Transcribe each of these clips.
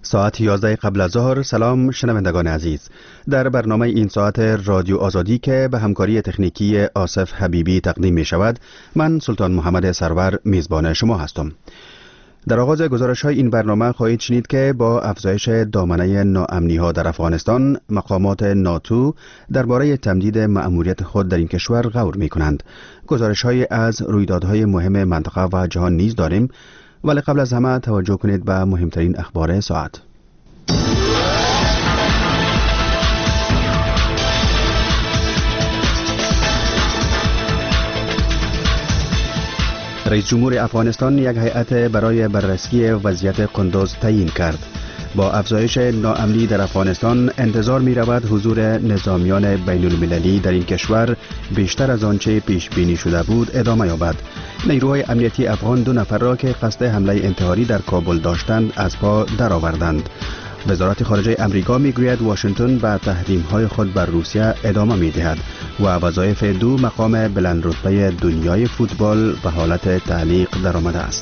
ساعت 11 قبل از ظهر. سلام شنوندگان عزیز، در برنامه این ساعت رادیو آزادی که به همکاری تکنیکی آصف حبیبی تقدیم می شود، من سلطان محمد سرور میزبان شما هستم. در آغاز گزارش های این برنامه خواهید شنید که با افزایش دامنه ناامنی ها در افغانستان، مقامات ناتو درباره تمدید مأموریت خود در این کشور غور می کنند. گزارش های از رویدادهای مهم منطقه و جهان نیز داریم، ولی قبل از همه توجه کنید به مهمترین اخبار ساعت. رئیس جمهور افغانستان یک هیئت برای بررسی وضعیت قندوز تعیین کرد. با افزایش ناامنی در افغانستان انتظار می رود حضور نظامیان بین المللی در این کشور بیشتر از آنچه پیش بینی شده بود ادامه یابد. نیروهای امنیتی افغان 2 نفر را که قصد حمله انتحاری در کابل داشتند از پا درآوردند. وزارت خارجه امریکا میگوید واشنگتن به تحریم‌های خود بر روسیه ادامه می‌دهد و وظایف 2 مقام بلند رتبه دنیای فوتبال به حالت تعلیق درآمده است.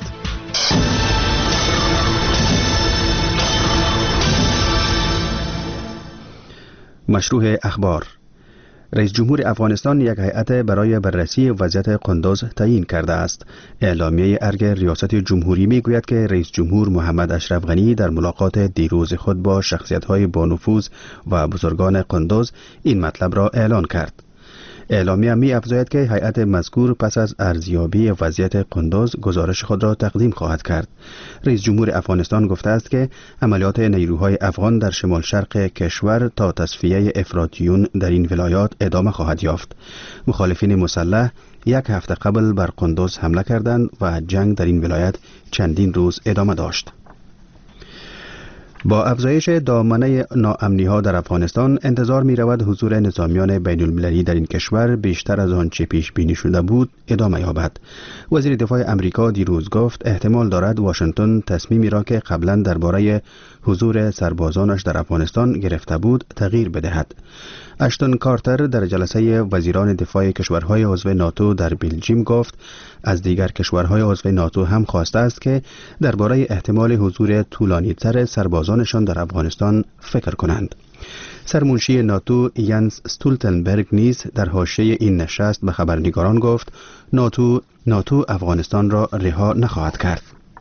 مشروع اخبار. رئیس جمهور افغانستان یک هیئت برای بررسی وضعیت قندوز تعیین کرده است. اعلامیه ارگ ریاست جمهوری میگوید که رئیس جمهور محمد اشرف غنی در ملاقات دیروز خود با شخصیت‌های با نفوذ و بزرگان قندوز این مطلب را اعلان کرد. اعلامیه می افزاید که هیئت مذکور پس از ارزیابی وضعیت قندوز گزارش خود را تقدیم خواهد کرد. رئیس جمهور افغانستان گفته است که عملیات نیروهای افغان در شمال شرق کشور تا تصفیه افراطیون در این ولایات ادامه خواهد یافت. مخالفین مسلح 1 هفته قبل بر قندوز حمله کردند و جنگ در این ولایت چندین روز ادامه داشت. با افزایش دامنه ناامنی ها در افغانستان انتظار می رود حضور نظامیان بین المللی در این کشور بیشتر از آنچه پیش بینی شده بود ادامه یابد. وزیر دفاع امریکا دیروز گفت احتمال دارد واشنگتن تصمیمی را که قبلا درباره حضور سربازانش در افغانستان گرفته بود تغییر بدهد. اشتون کارتر در جلسه وزیران دفاع کشورهای عضو ناتو در بلژیم گفت از دیگر کشورهای عضو ناتو هم خواسته است که درباره احتمال حضور طولانی‌تر سربازانشان در افغانستان فکر کنند. سرمنشی ناتو ینس استولتنبرگ نیز در حاشیه این نشست به خبرنگاران گفت ناتو افغانستان را رها نخواهد کرد.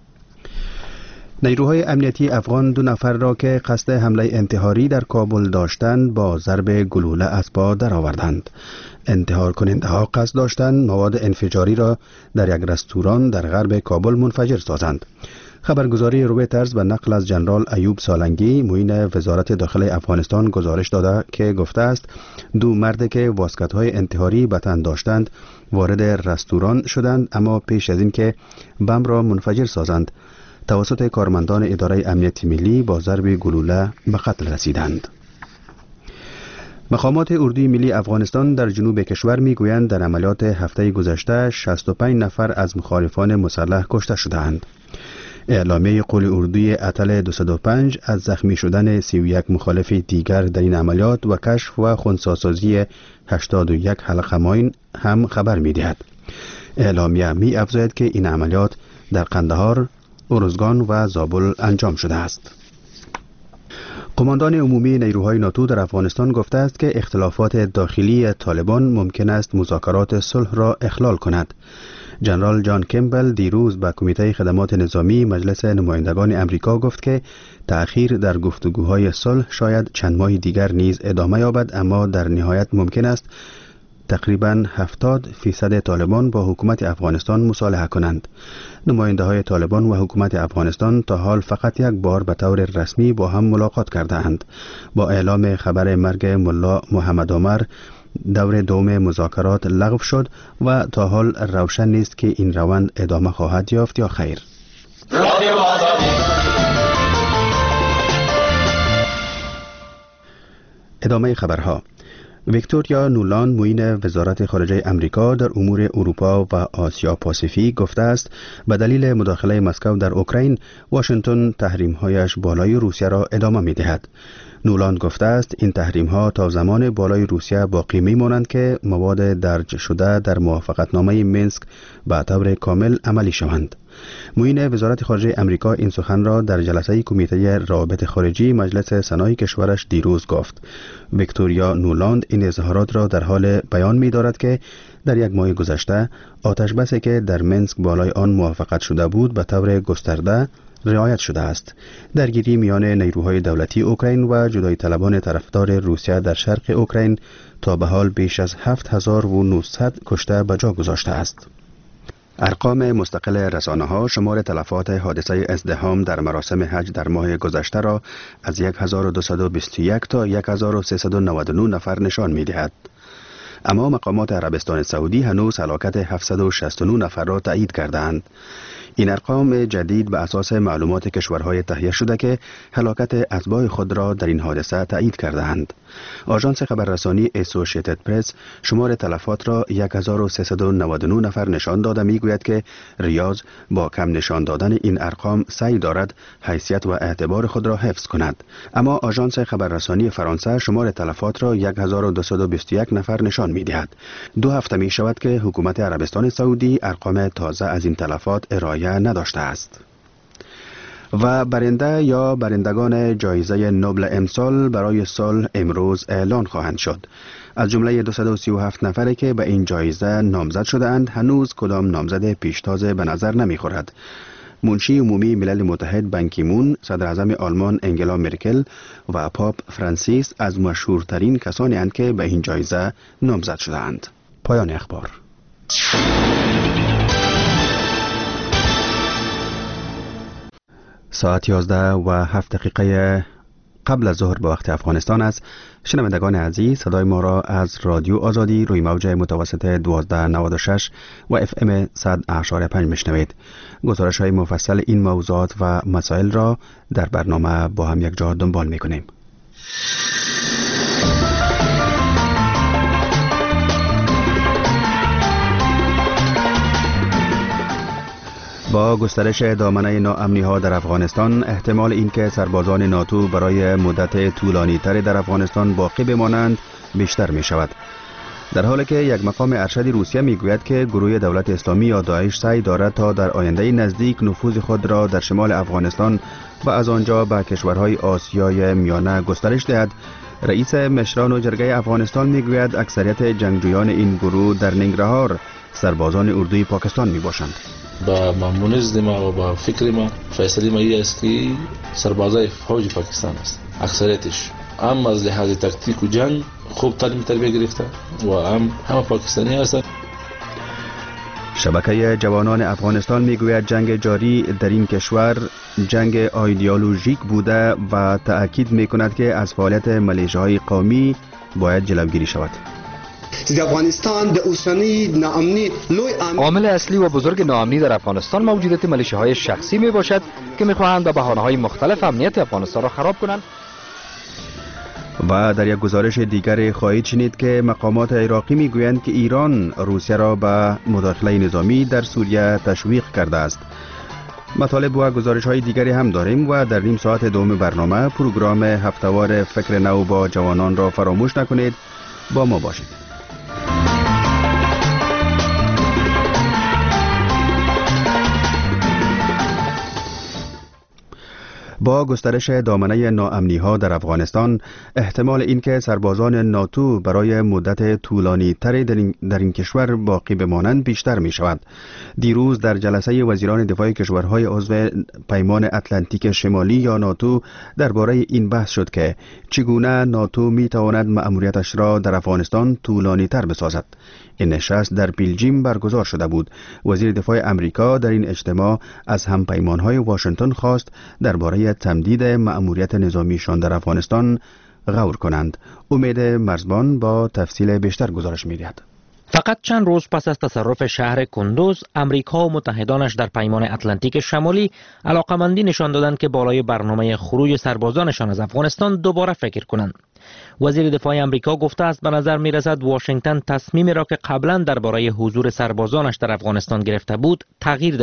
نیروهای امنیتی افغان 2 نفر را که قصد حمله انتحاری در کابل داشتند با ضرب گلوله از پا درآوردند. انتحار کننده ها قصد داشتند مواد انفجاری را در یک رستوران در غرب کابل منفجر سازند. خبرگزاری رویترز به نقل از جنرال ایوب سالنگی معین وزارت داخل افغانستان گزارش داده که گفته است 2 مرد که واسکت‌های انتحاری به تن داشتند وارد رستوران شدند، اما پیش از این که بم را منفجر سازند توسط کارمندان اداره امنیت ملی با ضرب گلوله به قتل رسیدند. مقامات اردوی ملی افغانستان در جنوب کشور میگویند در عملیات هفته گذشته 65 نفر از مخالفان مسلح کشته شدند. اعلامیه قول اردوی اتل 205 از زخمی شدن 31 مخالف دیگر در این عملیات و کشف و خنثی‌سازی 81 حلقه ماین هم خبر می‌دهد. اعلامیه می افزاید که این عملیات در قندهار، ارزگان و زابل انجام شده است. قماندان عمومی نیروهای ناتو در افغانستان گفته است که اختلافات داخلی طالبان ممکن است مذاکرات صلح را اخلال کند. جنرال جان کمبل دیروز به کمیته خدمات نظامی مجلس نمایندگان امریکا گفت که تأخیر در گفتگوهای صلح شاید چند ماه دیگر نیز ادامه یابد، اما در نهایت ممکن است تقریباً 70% طالبان با حکومت افغانستان مصالحه کنند. نماینده های طالبان و حکومت افغانستان تا حال فقط 1 بار به طور رسمی با هم ملاقات کرده اند. با اعلام خبر مرگ ملا محمد عمر دور دوم مذاکرات لغو شد و تا حال روشن نیست که این روند ادامه خواهد یافت یا خیر. ادامه خبرها. ویکتوریا نولان معین وزارت خارجه امریکا در امور اروپا و آسیا پاسیفیک گفته است به دلیل مداخله مسکو در اوکراین واشنگتن تحریم‌هایش بالای روسیه را ادامه می‌دهد. نولان گفته است این تحریم‌ها تا زمان بالای روسیه باقی می‌مانند که مواد درج شده در موافقتنامه مینسک به طور کامل عملی شوند. معین وزارت خارجه امریکا این سخن را در جلسه کمیته روابط خارجی مجلس سنای کشورش دیروز گفت. ویکتوریا نولاند این اظهارات را در حال بیان می دارد که در یک ماه گذشته آتش بسی که در منسک بالای آن موافقت شده بود به طور گسترده رعایت شده است. درگیری میان نیروهای دولتی اوکراین و جدایی طلبان طرفدار روسیه در شرق اوکراین تا به حال بیش از 7900 کشته به جا گذاشته است. ارقام مستقل رسانه‌ها شمار تلفات حادثه ازدحام در مراسم حج در ماه گذشته را از 1221 تا 1399 نفر نشان می‌دهد. اما مقامات عربستان سعودی هنوز هلاکت 769 نفر را تایید کردند. این ارقام جدید به اساس معلومات کشورهای تهیه شده که هلاکت اتباع خود را در این حادثه تایید کردند. آژانس خبررسانی اسوسییتد پرس شمار تلفات را 1399 نفر نشان داده میگوید که ریاض با کم نشان دادن این ارقام سعی دارد حیثیت و اعتبار خود را حفظ کند. اما آژانس خبررسانی فرانسه شمار تلفات را 1221 نفر نشان میدهد. 2 هفته می شود که حکومت عربستان سعودی ارقام تازه از این تلفات ارائه نداشته است. و برنده یا برندگان جایزه نوبل امسال برای سال امروز اعلان خواهند شد. از جمله 237 نفری که به این جایزه نامزد شده اند هنوز کدام نامزد پیشتازه به نظر نمی خورد. منشی عمومی ملل متحد بان کی مون، صدر اعظم آلمان انگلا مرکل و پاپ فرانسیس از مشهورترین کسانی اند که به این جایزه نامزد شده اند. پایان اخبار. ساعت 11:07 قبل از ظهر به وقت افغانستان است. شنوندگان عزیز، صدای ما را از رادیو آزادی روی موج متوسط 1296 و اف ام 100.5 میشنوید. گزارش های مفصل این موضوعات و مسائل را در برنامه با هم یک جا دنبال میکنیم. با گسترش دامنه ناامنی ها در افغانستان، احتمال اینکه سربازان ناتو برای مدت طولانی تری در افغانستان باقی بمانند بیشتر می شود. در حالی که یک مقام ارشد روسیه می گوید که گروه دولت اسلامی یا داعش سعی دارد تا در آینده نزدیک نفوذ خود را در شمال افغانستان و از آنجا به کشورهای آسیای میانه گسترش دهد، رئیس مشران و جرگه افغانستان می گوید اکثریت جنگجویان این گروه در ننگرهار سربازان اردوی پاکستان می باشند. با منظم ما و با فکر ما فیصله ما این است که سربازای فوج پاکستان است اکثریتش، هم از لحاظ تاکتیک و جنگ خوب تعلیم تربیه گرفته و همه پاکستانی هستند. شبکه جوانان افغانستان میگوید جنگ جاری در این کشور جنگ ایدئولوژیک بوده و تأکید میکند که از فعالیت ملیشه‌های قومی باید جلوگیری شود. افغانستان د اوسنی ناامنی عامل اصلی و بزرگ ناامنی در افغانستان موجودیت ملیشه‌های شخصی می باشد که می‌خواهند به بهانه‌های مختلف امنیت افغانستان را خراب کنند. و در یک گزارش دیگر خواهید شنید که مقامات عراقی میگویند که ایران روسیه را به مداخله نظامی در سوریه تشویق کرده است. مطالب و گزارش‌های دیگری هم داریم و در نیم ساعت دوم برنامه پروگرام هفته‌وار فکر نو با جوانان را فراموش نکنید. با ما باشید. با گسترش دامنه ناامنی ها در افغانستان، احتمال اینکه سربازان ناتو برای مدت طولانی تری در این کشور باقی بمانند بیشتر می شود. دیروز در جلسه وزیران دفاع کشورهای عضو پیمان اتلانتیک شمالی یا ناتو درباره این بحث شد که چگونه ناتو می تواند مأموریتش را در افغانستان طولانی تر بسازد. این نشست در بیلجیم برگزار شده بود. وزیر دفاع امریکا در این اجتماع از همپیمانهای واشنگتن خواست درباره تمدید مأموریت نظامیشان در افغانستان غور کنند. امید مرزبان با تفصیل بیشتر گزارش می‌دهد. فقط چند روز پس از تصرف شهر کندوز، امریکا و متحدانش در پیمان اتلانتیک شمالی علاقمندی نشان دادند که بالای برنامه خروج سربازانشان از افغانستان دوباره فکر کنند. وزیر دفاع امریکا گفته است به نظر می رسد واشنگتن تصمیمی را که قبلا درباره حضور سربازانش در افغانستان گرفته بود تغییر دهد.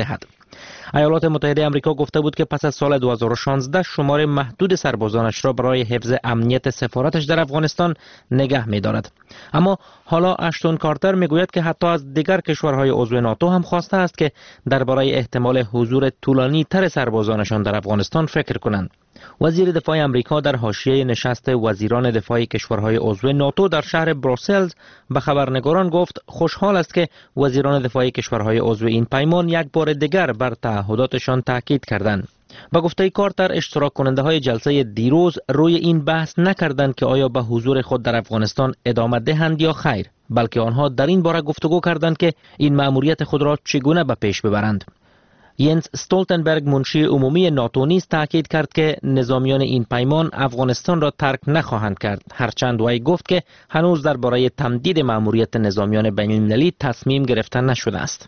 ایالات متحده آمریکا گفته بود که پس از سال 2016 شمار محدود سربازانش را برای حفظ امنیت سفارتش در افغانستان نگه می‌دارد. اما حالا اشتون کارتر میگوید که حتی از دیگر کشورهای عضو ناتو هم خواسته است که درباره احتمال حضور طولانی تر سربازانشان در افغانستان فکر کنند. وزیر دفاع آمریکا در حاشیه نشست وزیران دفاع کشورهای عضو ناتو در شهر بروسلز به خبرنگاران گفت خوشحال است که وزیران دفاع کشورهای عضو این پیمان یک بار دیگر بر تعهداتشان تاکید کردند. با گفته کارتر، اشتراک کننده های جلسه دیروز روی این بحث نکردند که آیا به حضور خود در افغانستان ادامه دهند یا خیر، بلکه آنها در این باره گفتگو کردند که این مأموریت خود را چگونه به پیش ببرند. ینس استولتنبرگ منشی عمومی ناتو نیز تاکید کرد که نظامیان این پیمان افغانستان را ترک نخواهند کرد، هرچند وی گفت که هنوز درباره تمدید مأموریت نظامیان بین المللی تصمیم گرفته نشده است.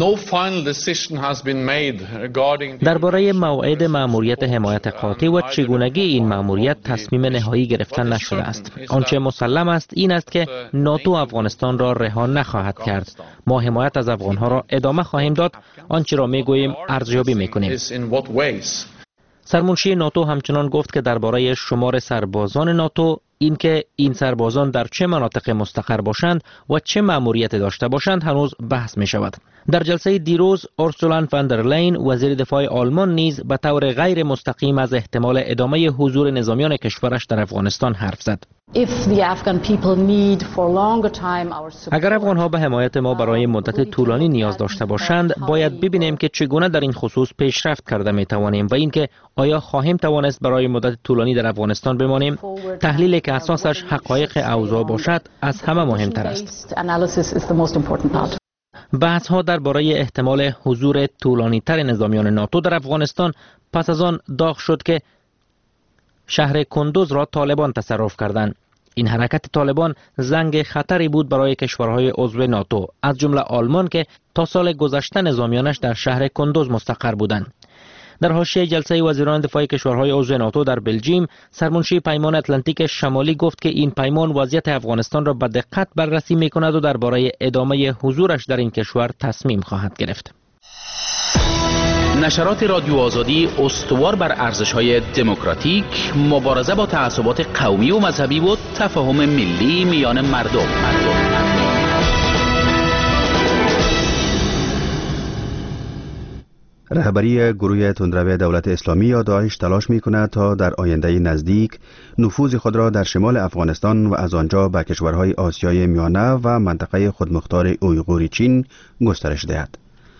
درباره موعد مأموریت حمایت قاطع و چگونگی این مأموریت تصمیم نهایی گرفته نشده است. آنچه مسلم است این است که ناتو افغانستان را رها نخواهد کرد. ما حمایت از افغانها را ادامه خواهیم داد، آنچه را میگوییم ارزیابی میکنیم. سرمنشی ناتو همچنان گفت که درباره شمار سربازان ناتو، اینکه این سربازان در چه مناطق مستقر باشند و چه مأموریت داشته باشند هنوز بحث می شود. در جلسه دیروز اورسولا فان در لین وزیر دفاع آلمان نیز به طور غیر مستقیم از احتمال ادامه حضور نظامیان کشورش در افغانستان حرف زد. اگر افغانها به حمایت ما برای مدت طولانی نیاز داشته باشند، باید ببینیم که چگونه در این خصوص پیشرفت کرده می توانیم و اینکه آیا خواهیم توانست برای مدت طولانی در افغانستان بمانیم. تحلیلی که اساسش حقایق اوضاع باشد از همه مهمتر است. بحث ها درباره احتمال حضور طولانی تر نظامیان ناتو در افغانستان پس از آن داغ شد که شهر کندوز را طالبان تصرف کردند. این حرکت طالبان زنگ خطری بود برای کشورهای عضو ناتو، از جمله آلمان که تا سال گذشته نظامیانش در شهر کندوز مستقر بودند. در حاشیه جلسه وزیران دفاع کشورهای عضو ناتو در بلژیم، سرمنشی پیمان اتلانتیک شمالی گفت که این پیمان وضعیت افغانستان را به دقت بررسی می‌کند و درباره ادامه حضورش در این کشور تصمیم خواهد گرفت. نشرات رادیو آزادی استوار بر ارزش‌های دموکراتیک، مبارزه با تعصبات قومی و مذهبی و تفاهم ملی میان مردم. رهبری گروه تندرو دولت اسلامی یا داعش تلاش می‌کند تا در آینده نزدیک نفوذ خود را در شمال افغانستان و از آنجا به کشورهای آسیای میانه و منطقه خودمختار اویغور چین گسترش دهد.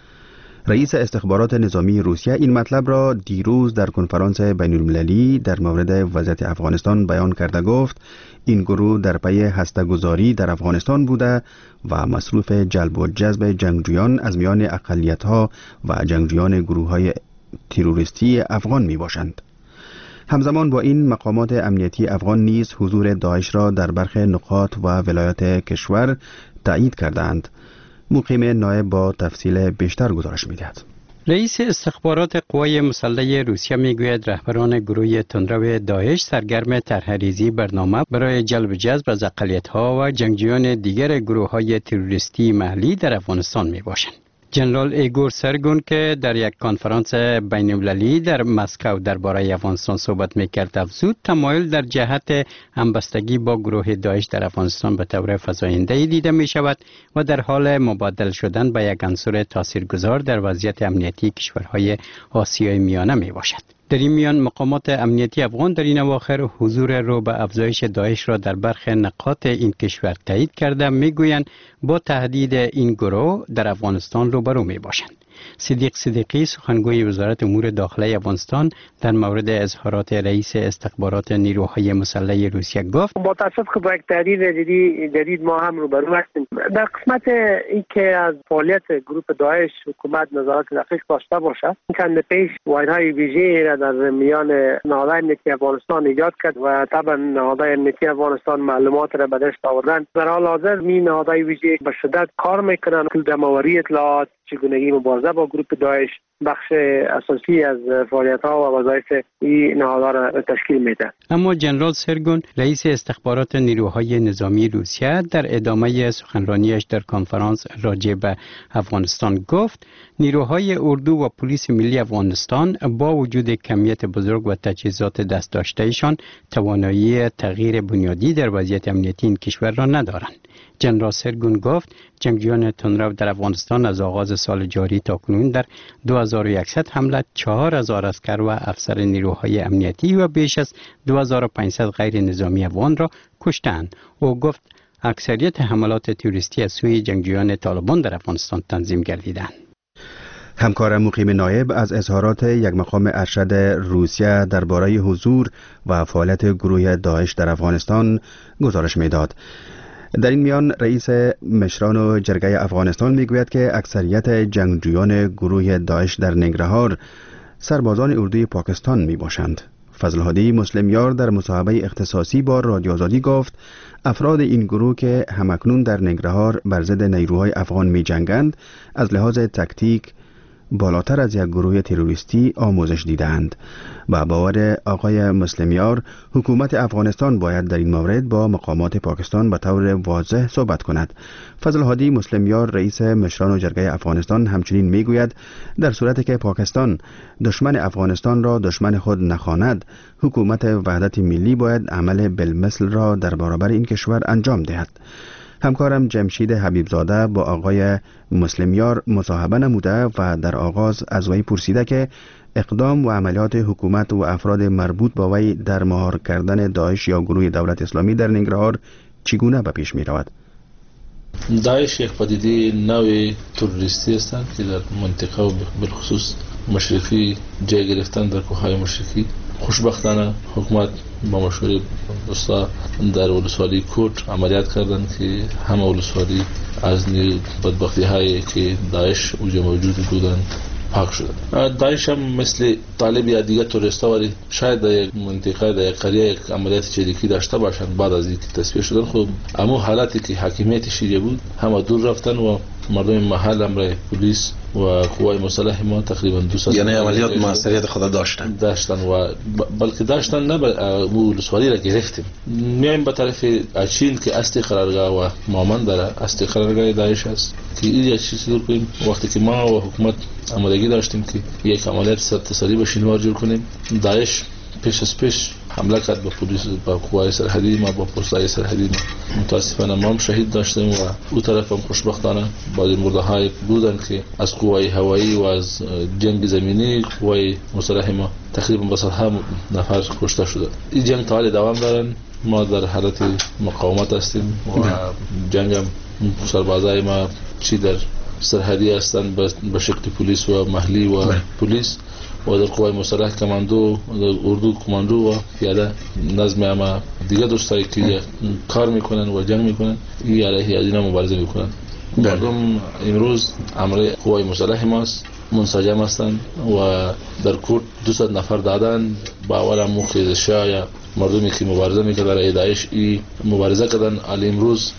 رئیس استخبارات نظامی روسیه این مطلب را دیروز در کنفرانس بین المللی در مورد وضعیت افغانستان بیان کرده گفت این گروه در پی هسته‌گذاری در افغانستان بوده و مصروف جلب و جذب جنگجویان از میان اقلیت‌ها و جنگجویان گروه‌های تروریستی افغان میباشند. همزمان با این مقامات امنیتی افغان نیز حضور داعش را در برخی نقاط و ولایات کشور تایید کردند. مقیم نایب با تفصیل بیشتر گزارش می‌دهد. رئیس استخبارات قوای مسلح روسیه میگوید رهبران گروه تندرو داعش سرگرم طرح‌ریزی برنامه برای جلب جذب از اقلیت‌ها و جنگجویان دیگر گروه‌های تروریستی محلی در افغانستان میباشند. جنرال ایگور سرگون که در یک کنفرانس بین‌المللی در مسکو درباره افغانستان صحبت می‌کرد افزود تمایل در جهت همبستگی با گروه داعش در افغانستان به طور فزاینده‌ای دیده می‌شود و در حال مبادل شدن به یک عنصر تاثیرگذار در وضعیت امنیتی کشورهای آسیای میانه میباشد. در این میان مقامات امنیتی افغان در این اواخر حضور رو به افزایش داعش را در برخی نقاط این کشور تایید کرده میگویند با تهدید این گروه در افغانستان روبرو میباشند. صدیق صدیقی سخنگوی وزارت امور داخلی افغانستان در مورد اظهارات رئیس استخبارات نیروهای مسلح روسیه گفت با تاسف که با یک تحریر جدید ما هم روبرو هستیم. در قسمت این که از فعالیت گروه داعش حکومت نظارت دقیق داشته باشد، چند پیش واحدهای ویژه‌ای را در میان نهادهای امنیتی افغانستان ایجاد کرد و طبعا نهادهای امنیتی افغانستان معلومات را به دست آوردن. در حال حاضر این نهادهای ویژه به شدت کار میکنند که جمع‌آوری اطلاعات، چگونگی مبارزه با گروه داعش بخش اساسی از فعالیت‌ها و وظایف این نهادها را تشکیل میده. اما جنرال سرگون رئیس استخبارات نیروهای نظامی روسیه در ادامه سخنرانیش در کنفرانس راجع به افغانستان گفت نیروهای اردو و پلیس ملی افغانستان با وجود کمیت بزرگ و تجهیزات دست داشتهشان توانایی تغییر بنیادی در وضعیت امنیتی این کشور را ندارند. جنرال سرگون گفت جنگجویان تندرو در افغانستان از آغاز سال جاری تا کنون در 2100 حمله 4000 عسکر و افسر نیروهای امنیتی و بیش از 2500 غیر نظامی افغان را کشتند. او گفت اکثریت حملات تروریستی از سوی جنگجویان طالبان در افغانستان تنظیم گردیدند. همکار مقیم نایب از اظهارات یک مقام ارشد روسیه درباره حضور و فعالیت گروه داعش در افغانستان گزارش می‌داد. در این میان رئیس مشران و جرگه افغانستان میگوید که اکثریت جنگجویان گروه داعش در ننگرهار سربازان اردوی پاکستان می باشند. فضل‌هادی مسلمیار در مصاحبه اختصاصی با رادیو آزادی گفت افراد این گروه که همکنون در ننگرهار بر ضد نیروهای افغان می جنگند از لحاظ تکتیک بالاتر از یک گروه تروریستی آموزش دیدند. با باور آقای مسلمیار حکومت افغانستان باید در این مورد با مقامات پاکستان به طور واضح صحبت کند. فضل‌هادی مسلمیار رئیس مشران و جرگه افغانستان همچنین میگوید در صورتی که پاکستان دشمن افغانستان را دشمن خود نخواند حکومت وحدت ملی باید عمل بالمثل را در برابر این کشور انجام دهد. همکارم جمشید حبیبزاده با آقای مسلمیار مصاحبه نموده و در آغاز از وی پرسیده که اقدام و عملیات حکومت و افراد مربوط با وی در مهار کردن داعش یا گروه دولت اسلامی در ننگرهار چگونه به پیش می رود؟ داعش یک پدیده نوع تروریستی هستند که در منطقه و بالخصوص مشرقی جای گرفتن در کوههای مشرقی. خوشبختانه حکومت با مشوره دوستا در ولسوالی کوٹ عملیات کردند که همه ولسوالی از بدبختی هایی که داعش اونجا موجود بودند پاک شدن. داعش هم مثل طالب یا دیگر تروریستا ولی شاید در یک منطقه در یک قریه یک عملیات چریکی داشته باشند بعد از اینکه تصفیه شدن خب اما حالتی که حاکمیت شیعه بود همه دور رفتن و مردم محل امر پلیس و قوای مسلح ما تقریبا 200 یعنی عملیات موثریت خود داشتن و بلکه داشتن نه ولسوالی را گرفتیم. میایم به طرف اچین که اصلی قرارگاه و مامن داره اصلی قرارگاه داعش است که این چیزی دور کنیم. وقتی که ما و حکومت آمادگی داشتیم که یک عملیات تصریح به شینوار جور کنیم داعش پیش حمله کرد به پلیس با قوای سرحدی ما با پست‌های سرحدی ما متاسفانه ما هم شهید داشتیم و او طرف هم خوشبختانه بعضی مرده‌های بودن که از قوای هوایی و از جنگ زمینی قوای مسلح ما تقریبا به 100 نفر کشته شده. این جنگ تا حال دوام دارن. ما در حالت مقاومت هستیم و جنگ هم سربازای ما چی در سرحدی هستند به شکل پلیس و محلی و پلیس و در قوای مسلح کماندو در اردو کماندو و پیاده نظم اما دیگه دوستایی که کار میکنن و جنگ میکنن این علیه از اینا مبارزه میکنن. مردم امروز عمل قوای مسلح ماست منسجم هستند و در کوت 200 نفر دادن با اول موقع شاه مردمی که مبارزه میکردن علیه داعش این مبارزه کردن علی امروز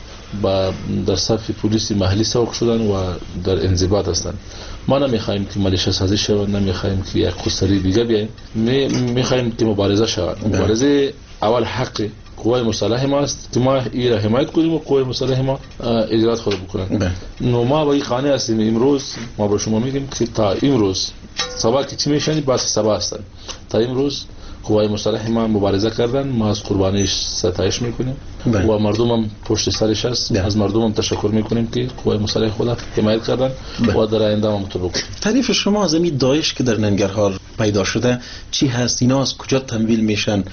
در صف پلیس محلی سوق شدن و در انضباط هستند. ما نمیخوایم که ملیشه سازی شود، نمیخوایم که یک خسری دیگه بیایم، میخوایم که مبارزه شود. مبارزه اول حق قوای مسلح ما است که ما این را حمایت کنیم و قوای مسلح ما اجرات خود بکنن. نو ما با این قانع هستیم. امروز ما با شما میگیم که تا امروز سبا که چی میشنی باز سبا هستن. تا امروز قوای مسلح ما مبارزه کردن، ما از قربانیش ستایش میکنیم و مردم هم پشت سرش است. از مردم هم تشکر میکنیم که قوای مسلح خود حمایت کردن و در آینده هم همونطور بکنیم. تعریف شما از این داعش که در ننگرهار پیدا شده چی هست؟ اینا از کجا تمویل میشن؟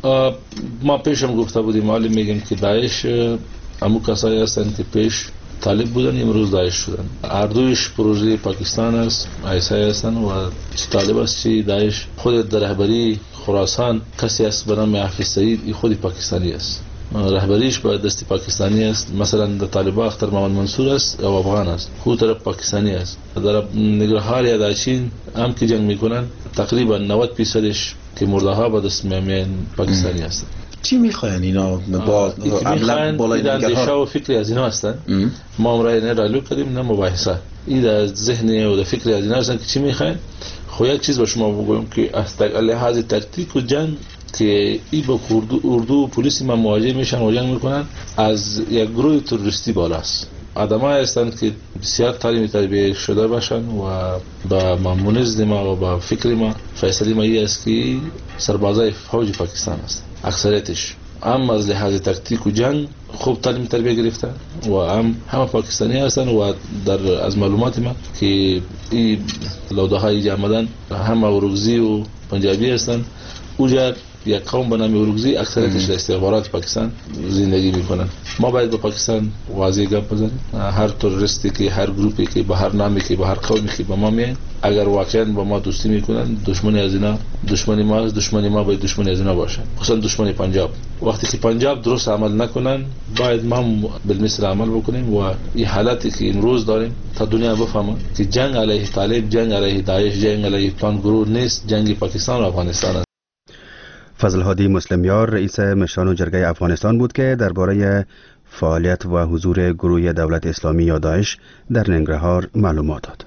ما پیشم گفته بودیم حالی میگیم که داعش همون کسایی هستند که پیش طالب بودن امروز داعش شدن. هر دویش پروژه پاکستان است، ایسای هستند و چی طالب است چی داعش. خود در رهبری خراسان کسی است به نام حافظ سعید، این خودی پاکستانی است، رهبریش با دست پاکستانی است. مثلا در طالبان اختر محمد منصور است او افغان است، خود طرف پاکستانی است. در ننگرهار یا داعشین هم که جنگ میکنن تقریبا 90% که مرده ها با دست میامین پاکستانی هستند. چی میخواین اینا با بالای ننگرها و فکری از اینا هستن؟ ما هم رای نه رالو کردیم نه مباحثه. این در ذهن و در فکری از اینا هستن که چی میخواین. خو یک چیز به شما بگویم که از لحاظ تاکتیک و جنگ که ای با اردو و پلیس ما مواجه میشن و جنگ میکنن، از یک گروه تروریستی بالاست. آدمایی هستند که بسیار تعلیم تربیت شده باشن و با مامونز ما و با فکر ما فیصله ما این است که سربازای فوج پاکستان است. اکثریتش هم از لحاظ تاکتیک و جنگ خوب تعلیم تربیت گرفتن و همه پاکستانی هستند و از معلومات ما که این لوده های آمدن همه اورگزی و پنجابی هستند. اوجا یک قوم به نام اورگزی اکثریتش در استخبارات پاکستان زندگی میکنن. ما باید به پاکستان واضح گپ بزنیم. هر تروریستی که هر گروپی که به هر نامی که به هر قومی که به ما میاد، اگر واقعا با ما دوستی میکنن، دشمنی از اینا دشمنی ما است. دشمنی ما باید دشمنی از اینا باشه، خصوصا دشمنی پنجاب. وقتی که پنجاب درست عمل نکنن باید ما بالمثل عمل بکنیم و این حالتی که امروز داریم تا دنیا بفهمه که جنگ علیه طالب، جنگ علیه داعش، جنگ علیه پان گروه نیست، جنگ پاکستان و افغانستان است. فضل هادی مسلمیار رئیس مشران جرگه افغانستان بود که درباره فعالیت و حضور گروه دولت اسلامی یا داعش در ننگرهار معلومات داد.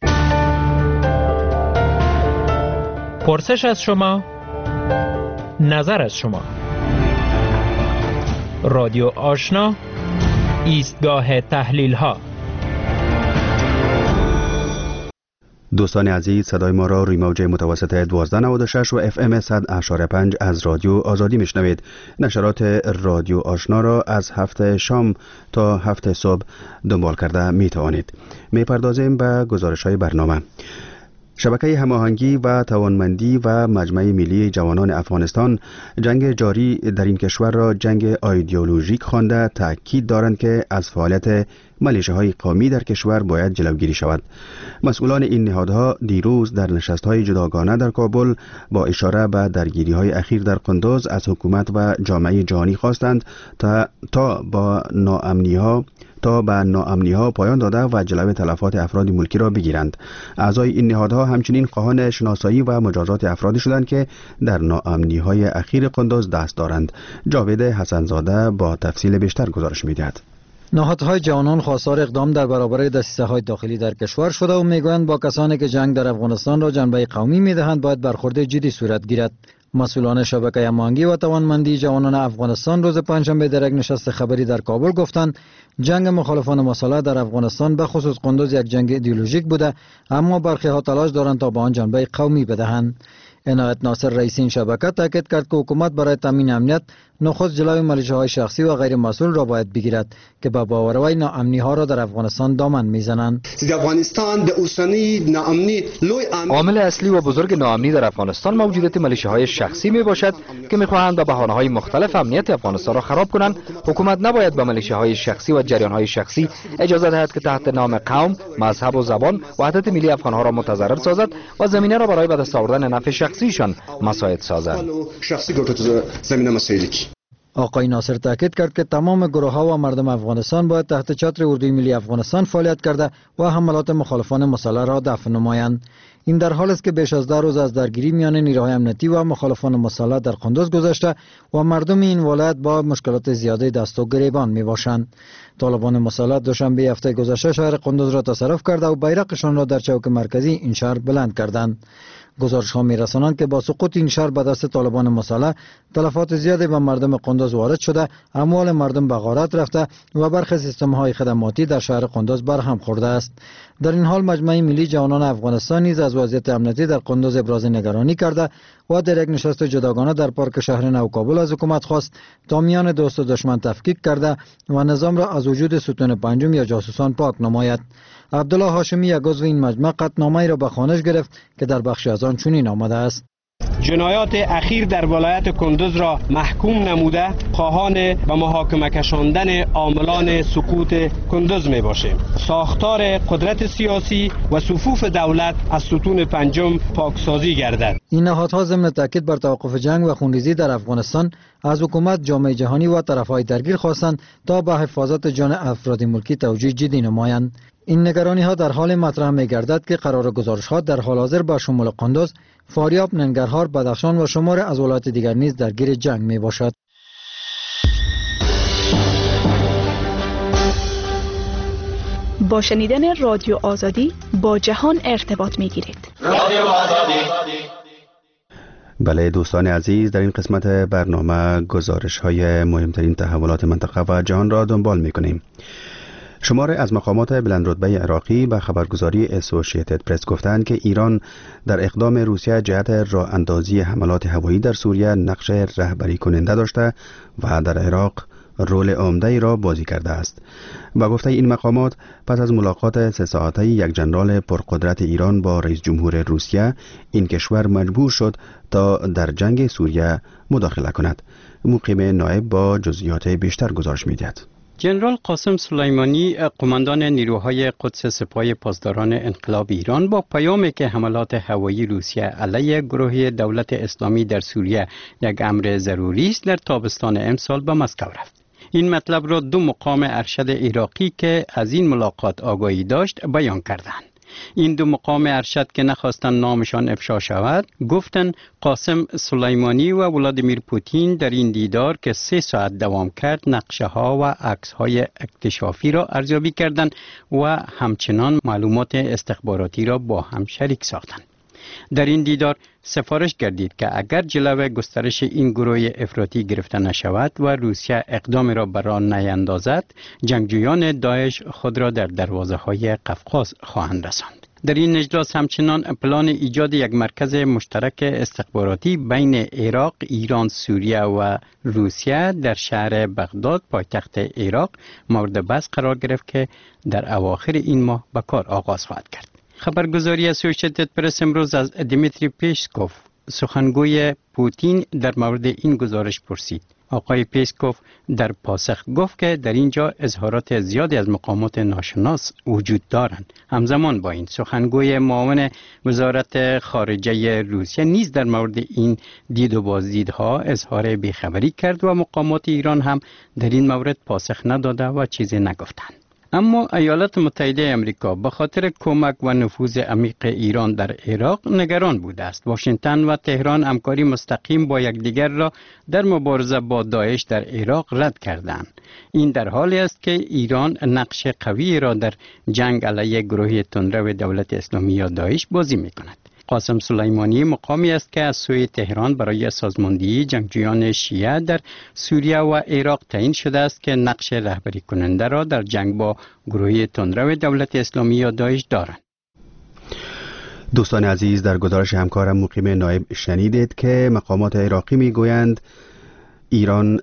پرسش از شما، نظر از شما. رادیو آشنا، ایستگاه تحلیل ها. دوستان عزیز، صدای ما را روی موج متوسط 1296 و FM 100.5 از رادیو آزادی میشنوید. نشرات رادیو آشنا را از 7 شام تا 7 صبح دنبال کرده می توانید. می پردازیم به گزارش های برنامه. شبکه هماهنگی و توانمندی و مجمع ملی جوانان افغانستان جنگ جاری در این کشور را جنگ ایدئولوژیک خوانده تاکید دارند که از فعالیت ملیشه‌های قومی در کشور باید جلوگیری شود. مسئولان این نهادها دیروز در نشست‌های جداگانه در کابل با اشاره به درگیری‌های اخیر در قندوز از حکومت و جامعه جهانی خواستند تا به ناامنی‌ها پایان داده و جلوی تلفات افراد ملکی را بگیرند. اعضای این نهادها همچنین خواهان شناسایی و مجازات افرادی شدند که در ناامنی‌های اخیر قندوز دست دارند. جاوید حسنزاده با تفصیل بیشتر گزارش می‌دهد. نهادهای جوانان خواستار اقدام در برابر دسیسه‌های داخلی در کشور شده و میگویند با کسانی که جنگ در افغانستان را جنبه قومی میدهند باید برخورد جدی صورت گیرد. مسئولان شبکه هماهنگی و توانمندی جوانان افغانستان روز پنجشنبه در یک نشست خبری در کابل گفتند جنگ مخالفان مسلح در افغانستان به خصوص قندوز یک جنگ ایدئولوژیک بوده، اما برخی ها تلاش دارند تا به آن جنبه قومی بدهند. عنایت ناصر رئیس این شبکه تاکید کرد که حکومت برای تامین امنیت نخست جلوی ملیشه‌های شخصی و غیر مسئول را باید بگیرد که با باوروی ناامنی ها را در افغانستان دامن میزنند. افغانستان د اوسنی ناامنی عامل اصلی و بزرگ ناامنی در افغانستان موجودیت ملیشه‌های شخصی می باشد که می‌خواهند با بهانه‌های مختلف امنیت افغانستان را خراب کنند. حکومت نباید به ملیشه‌های شخصی و جریان‌های شخصی اجازه دهد که تحت نام قوم، مذهب و زبان وحدت ملی افغان‌ها را متضرر سازد و زمینه را برای به دست آوردن نفع شخصیشان مساعد سازد. آقای ناصر تاکید کرد که تمام گروه‌ها و مردم افغانستان باید تحت چتر اردوی ملی افغانستان فعالیت کرده و حملات مخالفان مسلح را دفع نمایند. این در حالی است که بیش از 10 روز از درگیری میان نیروهای امنیتی و مخالفان مسلح در قندوز گذشته و مردم این ولایت با مشکلات زیاده دست و گریبان میباشند. طالبان مسلح دوشنبه هفته گذشته شهر قندوز را تصرف کرده و بیرقشان را در چوک مرکزی این شهر بلند کردند. گزارش ها می‌رسانند که با سقوط این شهر به دست طالبان مسلح تلفات زیادی به مردم قندوز وارد شده، اموال مردم به غارت رفته و برخی سیستم‌های خدماتی در شهر قندوز برهم خورده است. در این حال مجمع ملی جوانان افغانستان نیز از وضعیت امنیتی در قندوز ابراز نگرانی کرده و در یک نشست جداگانه در پارک شهر نو کابل از حکومت خواست تا میان دوست و دشمن تفکیک کرده و نظام را از وجود ستون پنجم یا جاسوسان پاک نماید. عبدالله هاشمی یک عضو این مجمع قطعنامه‌ای را به خوانش گرفت که در بخشی از آن چنین آمده است: جنایات اخیر در ولایت کندوز را محکوم نموده خواهان به محاکمه کشاندن عاملان سقوط کندوز می باشیم. ساختار قدرت سیاسی و صفوف دولت از ستون پنجم پاکسازی گردد. این نهادها ضمن تاکید بر توقف جنگ و خونریزی در افغانستان از حکومت، جامعه جهانی و طرفهای درگیر خواستند تا به حفاظت جان افراد ملکی توجیه جدی نمایند. این نگرانی ها در حال مطرح می گردد که قرار گزارش ها در حال حاضر با شمول قندوز، فاریاب، ننگرهار، بدخشان و شمار از ولایات دیگر نیز درگیر جنگ می باشد. با شنیدن رادیو آزادی با جهان ارتباط می‌گیرید. رادیو آزادی. بله دوستان عزیز، در این قسمت برنامه گزارش‌های مهمترین تحولات منطقه و جهان را دنبال می‌کنیم. شماره از مقامات بلندرتبه عراقی به خبرگزاری اسوسییتد پرس گفتند که ایران در اقدام روسیه جهت راه اندازی حملات هوایی در سوریه نقش رهبری کننده داشته و در عراق رول عمده‌ای را بازی کرده است. با گفته این مقامات، پس از ملاقات 3 ساعته یک ژنرال پرقدرت ایران با رئیس جمهور روسیه، این کشور مجبور شد تا در جنگ سوریه مداخله کند. مقیم نایب با جزئیات بیشتر گزارش می‌دهد. جنرال قاسم سلیمانی، قماندان نیروهای قدس سپاه پاسداران انقلاب ایران، با پیامی که حملات هوایی روسیه علیه گروه دولت اسلامی در سوریه یک امر ضروری است، در تابستان امسال به مسکو رفت. این مطلب را 2 مقام ارشد عراقی که از این ملاقات آگاهی داشت بیان کردند. این 2 مقام ارشد که نخواستند نامشان افشا شود، گفتند قاسم سلیمانی و ولادیمیر پوتین در این دیدار که 3 ساعت دوام کرد، نقشه ها و عکس های اکتشافی را ارزیابی کردند و همچنان معلومات استخباراتی را با هم شریک ساختند. در این دیدار سفارش گردید که اگر جلوه گسترش این گروه افراطی گرفته نشود و روسیه اقدام را بر آن نیندازد، جنگجویان داعش خود را در دروازه های قفقاز خواهند رساند. در این اجلاس همچنان پلان ایجاد یک مرکز مشترک استخباراتی بین عراق، ایران، سوریه و روسیه در شهر بغداد پایتخت عراق مورد بحث قرار گرفت که در اواخر این ماه به کار آغاز خواهد کرد. خبرگزاری اسوسییتد پرس امروز از دیمیتری پیسکوف، سخنگوی پوتین، در مورد این گزارش پرسید. آقای پیسکوف در پاسخ گفت که در اینجا اظهارات زیادی از مقامات ناشناس وجود دارند. همزمان با این، سخنگوی معاون وزارت خارجه روسیه نیز در مورد این دید و بازدیدها اظهار بیخبری کرد و مقامات ایران هم در این مورد پاسخ نداده و چیزی نگفتند. اما ایالات متحده آمریکا به خاطر کمک و نفوذ عمیق ایران در عراق نگران بوده است. واشنگتن و تهران همکاری مستقیم با یکدیگر را در مبارزه با داعش در عراق رد کردند. این در حالی است که ایران نقش قوی را در جنگ علیه گروه تندرو دولت اسلامی یا داعش بازی می‌کند. قاسم سلیمانی مقامی است که از سوی تهران برای سازماندهی جنگجویان شیعه در سوریه و عراق تعیین شده است که نقش رهبری کننده را در جنگ با گروه تندرو دولت اسلامی یا داعش دارند. دوستان عزیز، در گزارش همکارم مقیم نایب شنیدید که مقامات عراقی میگویند ایران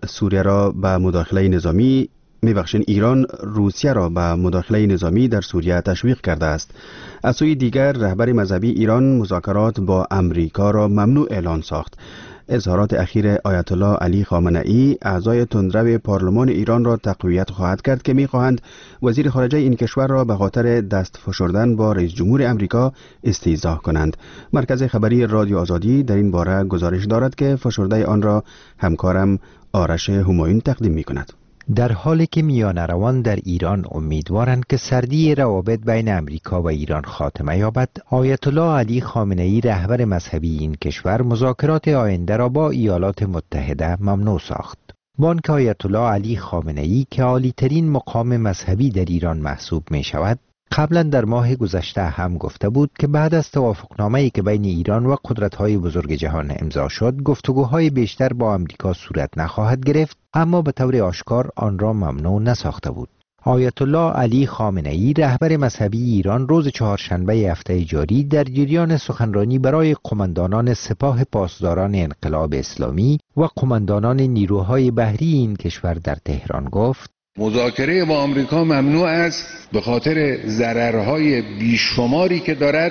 روسیه را به مداخله نظامی در سوریه تشویق کرده است. از سوی دیگر رهبر مذهبی ایران مذاکرات با امریکا را ممنوع اعلان ساخت. اظهارات اخیر آیت الله علی خامنه‌ای اعضای تندرو پارلمان ایران را تقویت خواهد کرد که می‌خواهند وزیر خارجه این کشور را به خاطر دست فشردن با رئیس جمهور امریکا استیضاح کنند. مرکز خبری رادیو آزادی در این باره گزارش دارد که فشرده آن را همکارم آرش همایون تقدیم می‌کند. در حالی که میانه روان در ایران امیدوارند که سردی روابط بین امریکا و ایران خاتمه یابد، آیت الله علی خامنه‌ای رهبر مذهبی این کشور مذاکرات آینده را با ایالات متحده ممنوع ساخت. بانک آیت الله علی خامنه‌ای که عالی‌ترین مقام مذهبی در ایران محسوب می شود، قبلا در ماه گذشته هم گفته بود که بعد از توافقنامه‌ای که بین ایران و قدرت‌های بزرگ جهان امضا شد، گفتگوهای بیشتر با آمریکا صورت نخواهد گرفت، اما به طور آشکار آن را ممنوع نساخته بود. آیت الله علی خامنه‌ای رهبر مذهبی ایران روز چهارشنبه هفته جاری در جریان سخنرانی برای قماندانان سپاه پاسداران انقلاب اسلامی و قماندانان نیروهای بحری این کشور در تهران گفت: مذاکره با آمریکا ممنوع است به خاطر ضررهای بیشماری که دارد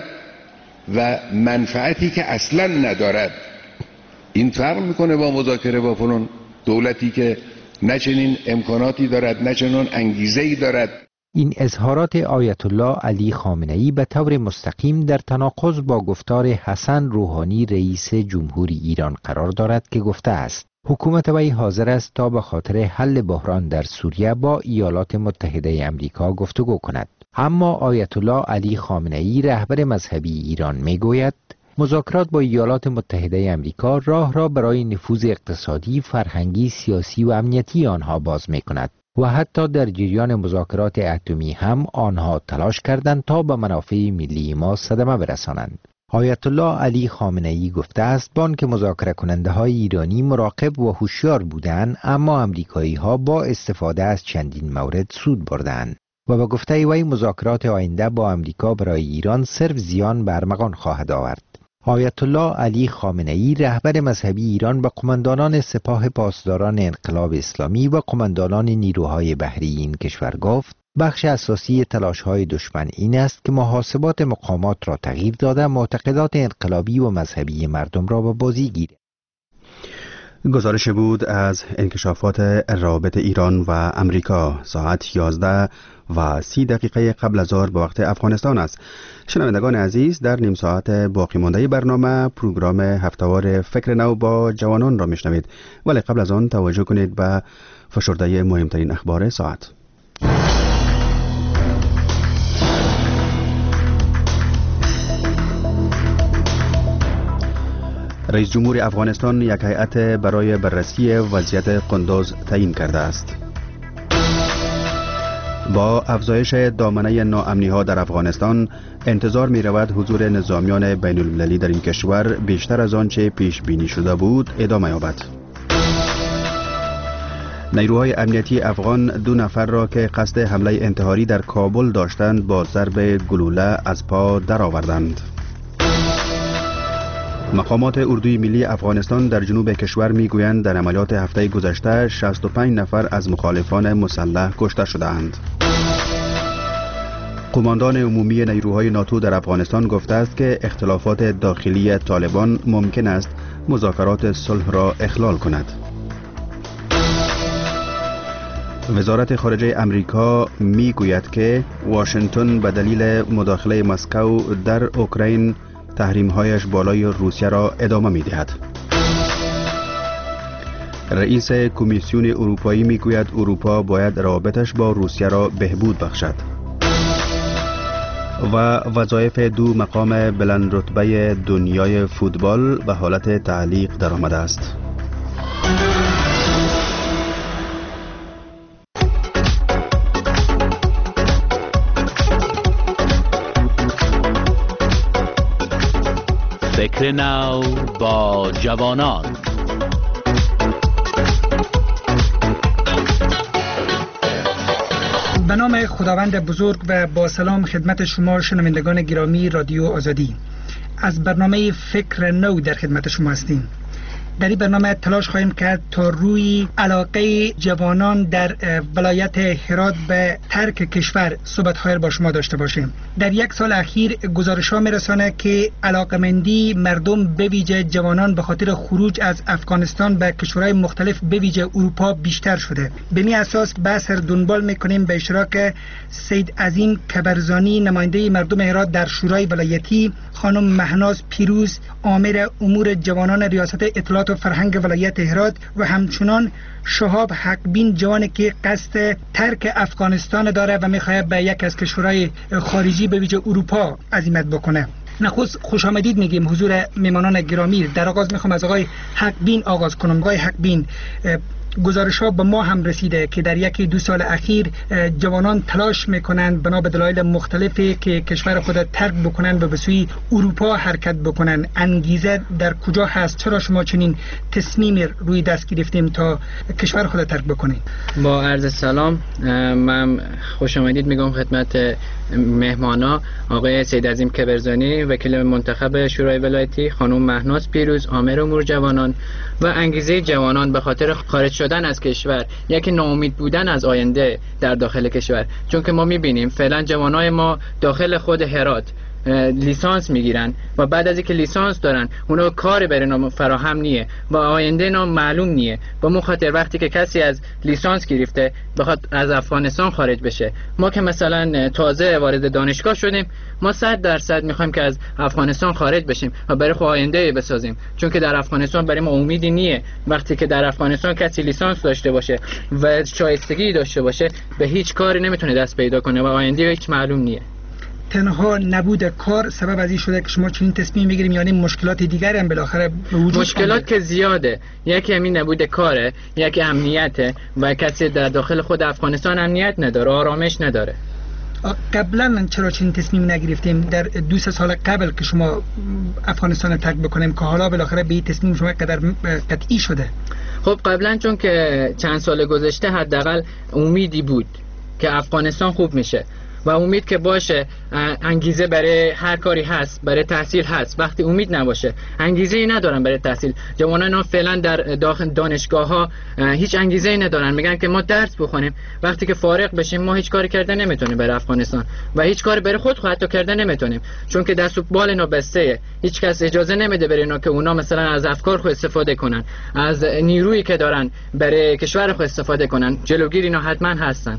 و منفعتی که اصلا ندارد. این فرق میکنه با مذاکره با فلان دولتی که نه چنین امکاناتی دارد نه چنان انگیزه‌ای دارد. این اظهارات آیت الله علی خامنه‌ای به طور مستقیم در تناقض با گفتار حسن روحانی رئیس جمهوری ایران قرار دارد که گفته است حکومت وی حاضر است تا به خاطر حل بحران در سوریه با ایالات متحده آمریکا گفتگو کند. اما آیت الله علی خامنه‌ای رهبر مذهبی ایران میگوید مذاکرات با ایالات متحده آمریکا راه را برای نفوذ اقتصادی، فرهنگی، سیاسی و امنیتی آنها باز می‌کند. و حتی در جریان مذاکرات اتمی هم آنها تلاش کردند تا به منافع ملی ما صدمه برسانند. آیت الله علی خامنه ای گفته است که مذاکره کننده های ایرانی مراقب و هوشیار بودند، اما امریکایی ها با استفاده از چندین مورد سود بردند و به گفته وی مذاکرات آینده با امریکا برای ایران صرف زیان به ارمغان خواهد آورد. آیت الله علی خامنه ای رهبر مذهبی ایران به قماندانان سپاه پاسداران انقلاب اسلامی و قماندانان نیروهای بحری این کشور گفت بخش اساسی تلاش‌های دشمن این است که محاسبات مقامات را تغییر داده معتقدات انقلابی و مذهبی مردم را به بازی گیرد. گزارش بود از انکشافات روابط ایران و امریکا. ساعت 11:30 قبل از ظهر به وقت افغانستان است. شنوندگان عزیز، در نیم ساعت باقی مانده برنامه پروگرام هفتهوار فکر نو با جوانان را میشنوید، ولی قبل از آن توجه کنید به فشرده مهمترین اخبار ساعت. رئیس جمهور افغانستان یک هیئت برای بررسی وضعیت قندوز تعیین کرده است. با افزایش دامنه ناامنی ها در افغانستان انتظار می رود حضور نظامیان بین المللی در این کشور بیشتر از آنچه پیش بینی شده بود ادامه یابد. نیروهای امنیتی افغان 2 نفر را که قصد حمله انتحاری در کابل داشتند با ضرب گلوله از پا درآوردند. مقامات اردوی ملی افغانستان در جنوب کشور میگویند در عملیات هفته گذشته 65 نفر از مخالفان مسلح کشته شدند. قماندان عمومی نیروهای ناتو در افغانستان گفته است که اختلافات داخلی طالبان ممکن است مذاکرات صلح را اخلال کند. وزارت خارجه امریکا میگوید که واشنگتن به دلیل مداخله مسکو در اوکراین تحریم‌هایش بالای روسیه را ادامه می‌دهد. رئیس کمیسیون اروپایی میگوید اروپا باید روابطش با روسیه را بهبود بخشد. و وظایف 2 مقام بلند رتبه دنیای فوتبال به حالت تعلیق درآمده است. فکر نو با جوانان. به نام خداوند بزرگ و با سلام خدمت شما شنوندگان گرامی رادیو آزادی. از برنامه فکر نو در خدمت شما هستیم. در این برنامه تلاش خواهیم کرد تا روی علاقه جوانان در ولایت هرات به ترک کشور صحبت‌های با شما داشته باشیم. در 1 سال اخیر گزارش‌ها می‌رساند که علاقمندی مردم به ویژه جوانان به خاطر خروج از افغانستان به کشورهای مختلف به ویژه اروپا بیشتر شده. به این اساس بحث را دنبال می‌کنیم به اشتراک سید عظیم کبرزانی نماینده مردم هرات در شورای ولایتی، خانم مهناز پیروز آمر امور جوانان ریاست اطلاعات و فرهنگ ولایت هرات و همچنان شهاب حقبین جوانی که قصد ترک افغانستان داره و میخواد به یک از کشورهای خارجی به ویژه اروپا عزیمت بکنه. نخست خوش آمدید میگیم حضور میمانان گرامی. در آغاز میخوام از آقای حقبین آغاز کنم. آقای حقبین، گزارش ها به ما هم رسیده که در 1-2 سال اخیر جوانان تلاش میکنند بنا به دلایل مختلفی که کشور خود ترک بکنند و به سوی اروپا حرکت بکنند. انگیزه در کجا هست؟ چرا شما چنین تصمیمی روی دست گرفتیم تا کشور خود ترک بکنید؟ با عرض سلام، من خوش آمدید میگم خدمت مهمانا آقای سید عظیم کبرزانی وکیل منتخب شورای ولایتی، خانم مهناز پیروز آمر امور جوانان و انگیزه جوانان به خاطر خارج شدن از کشور، یکی ناامید بودن از آینده در داخل کشور. چون که ما میبینیم فعلا جوانای ما داخل خود هرات لیسانس میگیرن و بعد از اینکه لیسانس دارن اونا کاری برای اینا فراهم نیه و آینده اینا معلوم نیه. با مون خاطر وقتی که کسی از لیسانس گرفته بخواد از افغانستان خارج بشه، ما که مثلا تازه وارد دانشگاه شدیم، ما 100% میخوایم که از افغانستان خارج بشیم و برای خود آینده بسازیم. چون که در افغانستان برای ما امیدی نیه. وقتی که در افغانستان کسی لیسانس داشته باشه و شایستگی داشته باشه به هیچ کاری نمیتونه دست پیدا کنه و آینده هیچ معلوم نیه. تنها نبود کار سبب از این شده که شما چنین تصمیم بگیریم، یعنی مشکلات دیگری هم بالاخره به وجود مشکلات که زیاده، یکی همین نبود کاره، یکی امنیته و کسی در داخل خود افغانستان امنیت نداره، آرامش نداره. قبلا چرا چنین تصمیم نگرفتیم در 2 سال قبل که شما افغانستان ترک بکنیم که حالا بالاخره به این تصمیم شما قدر قطعی شده؟ خب قبلا چون که چند سال گذشته حداقل امیدی بود که افغانستان خوب میشه و امید که باشه، انگیزه برای هر کاری هست، برای تحصیل هست. وقتی امید نباشه، انگیزه ای ندارن برای تحصیل. جوانان ها فعلا در داخل دانشگاه ها هیچ انگیزه ای ندارن، میگن که ما درس بخونیم، وقتی که فارغ بشیم ما هیچ کاری کرده نمیتونیم برای افغانستان و هیچ کاری برای خود حتی کرده نمیتونیم، چون که دست و بال اینا بسته، هیچ کس اجازه نمیده برای اینا که اونا مثلا از افکار خود استفاده کنن، از نیرویی که دارن برای کشور خود استفاده کنن. جلوگیر اینا حتما هستن.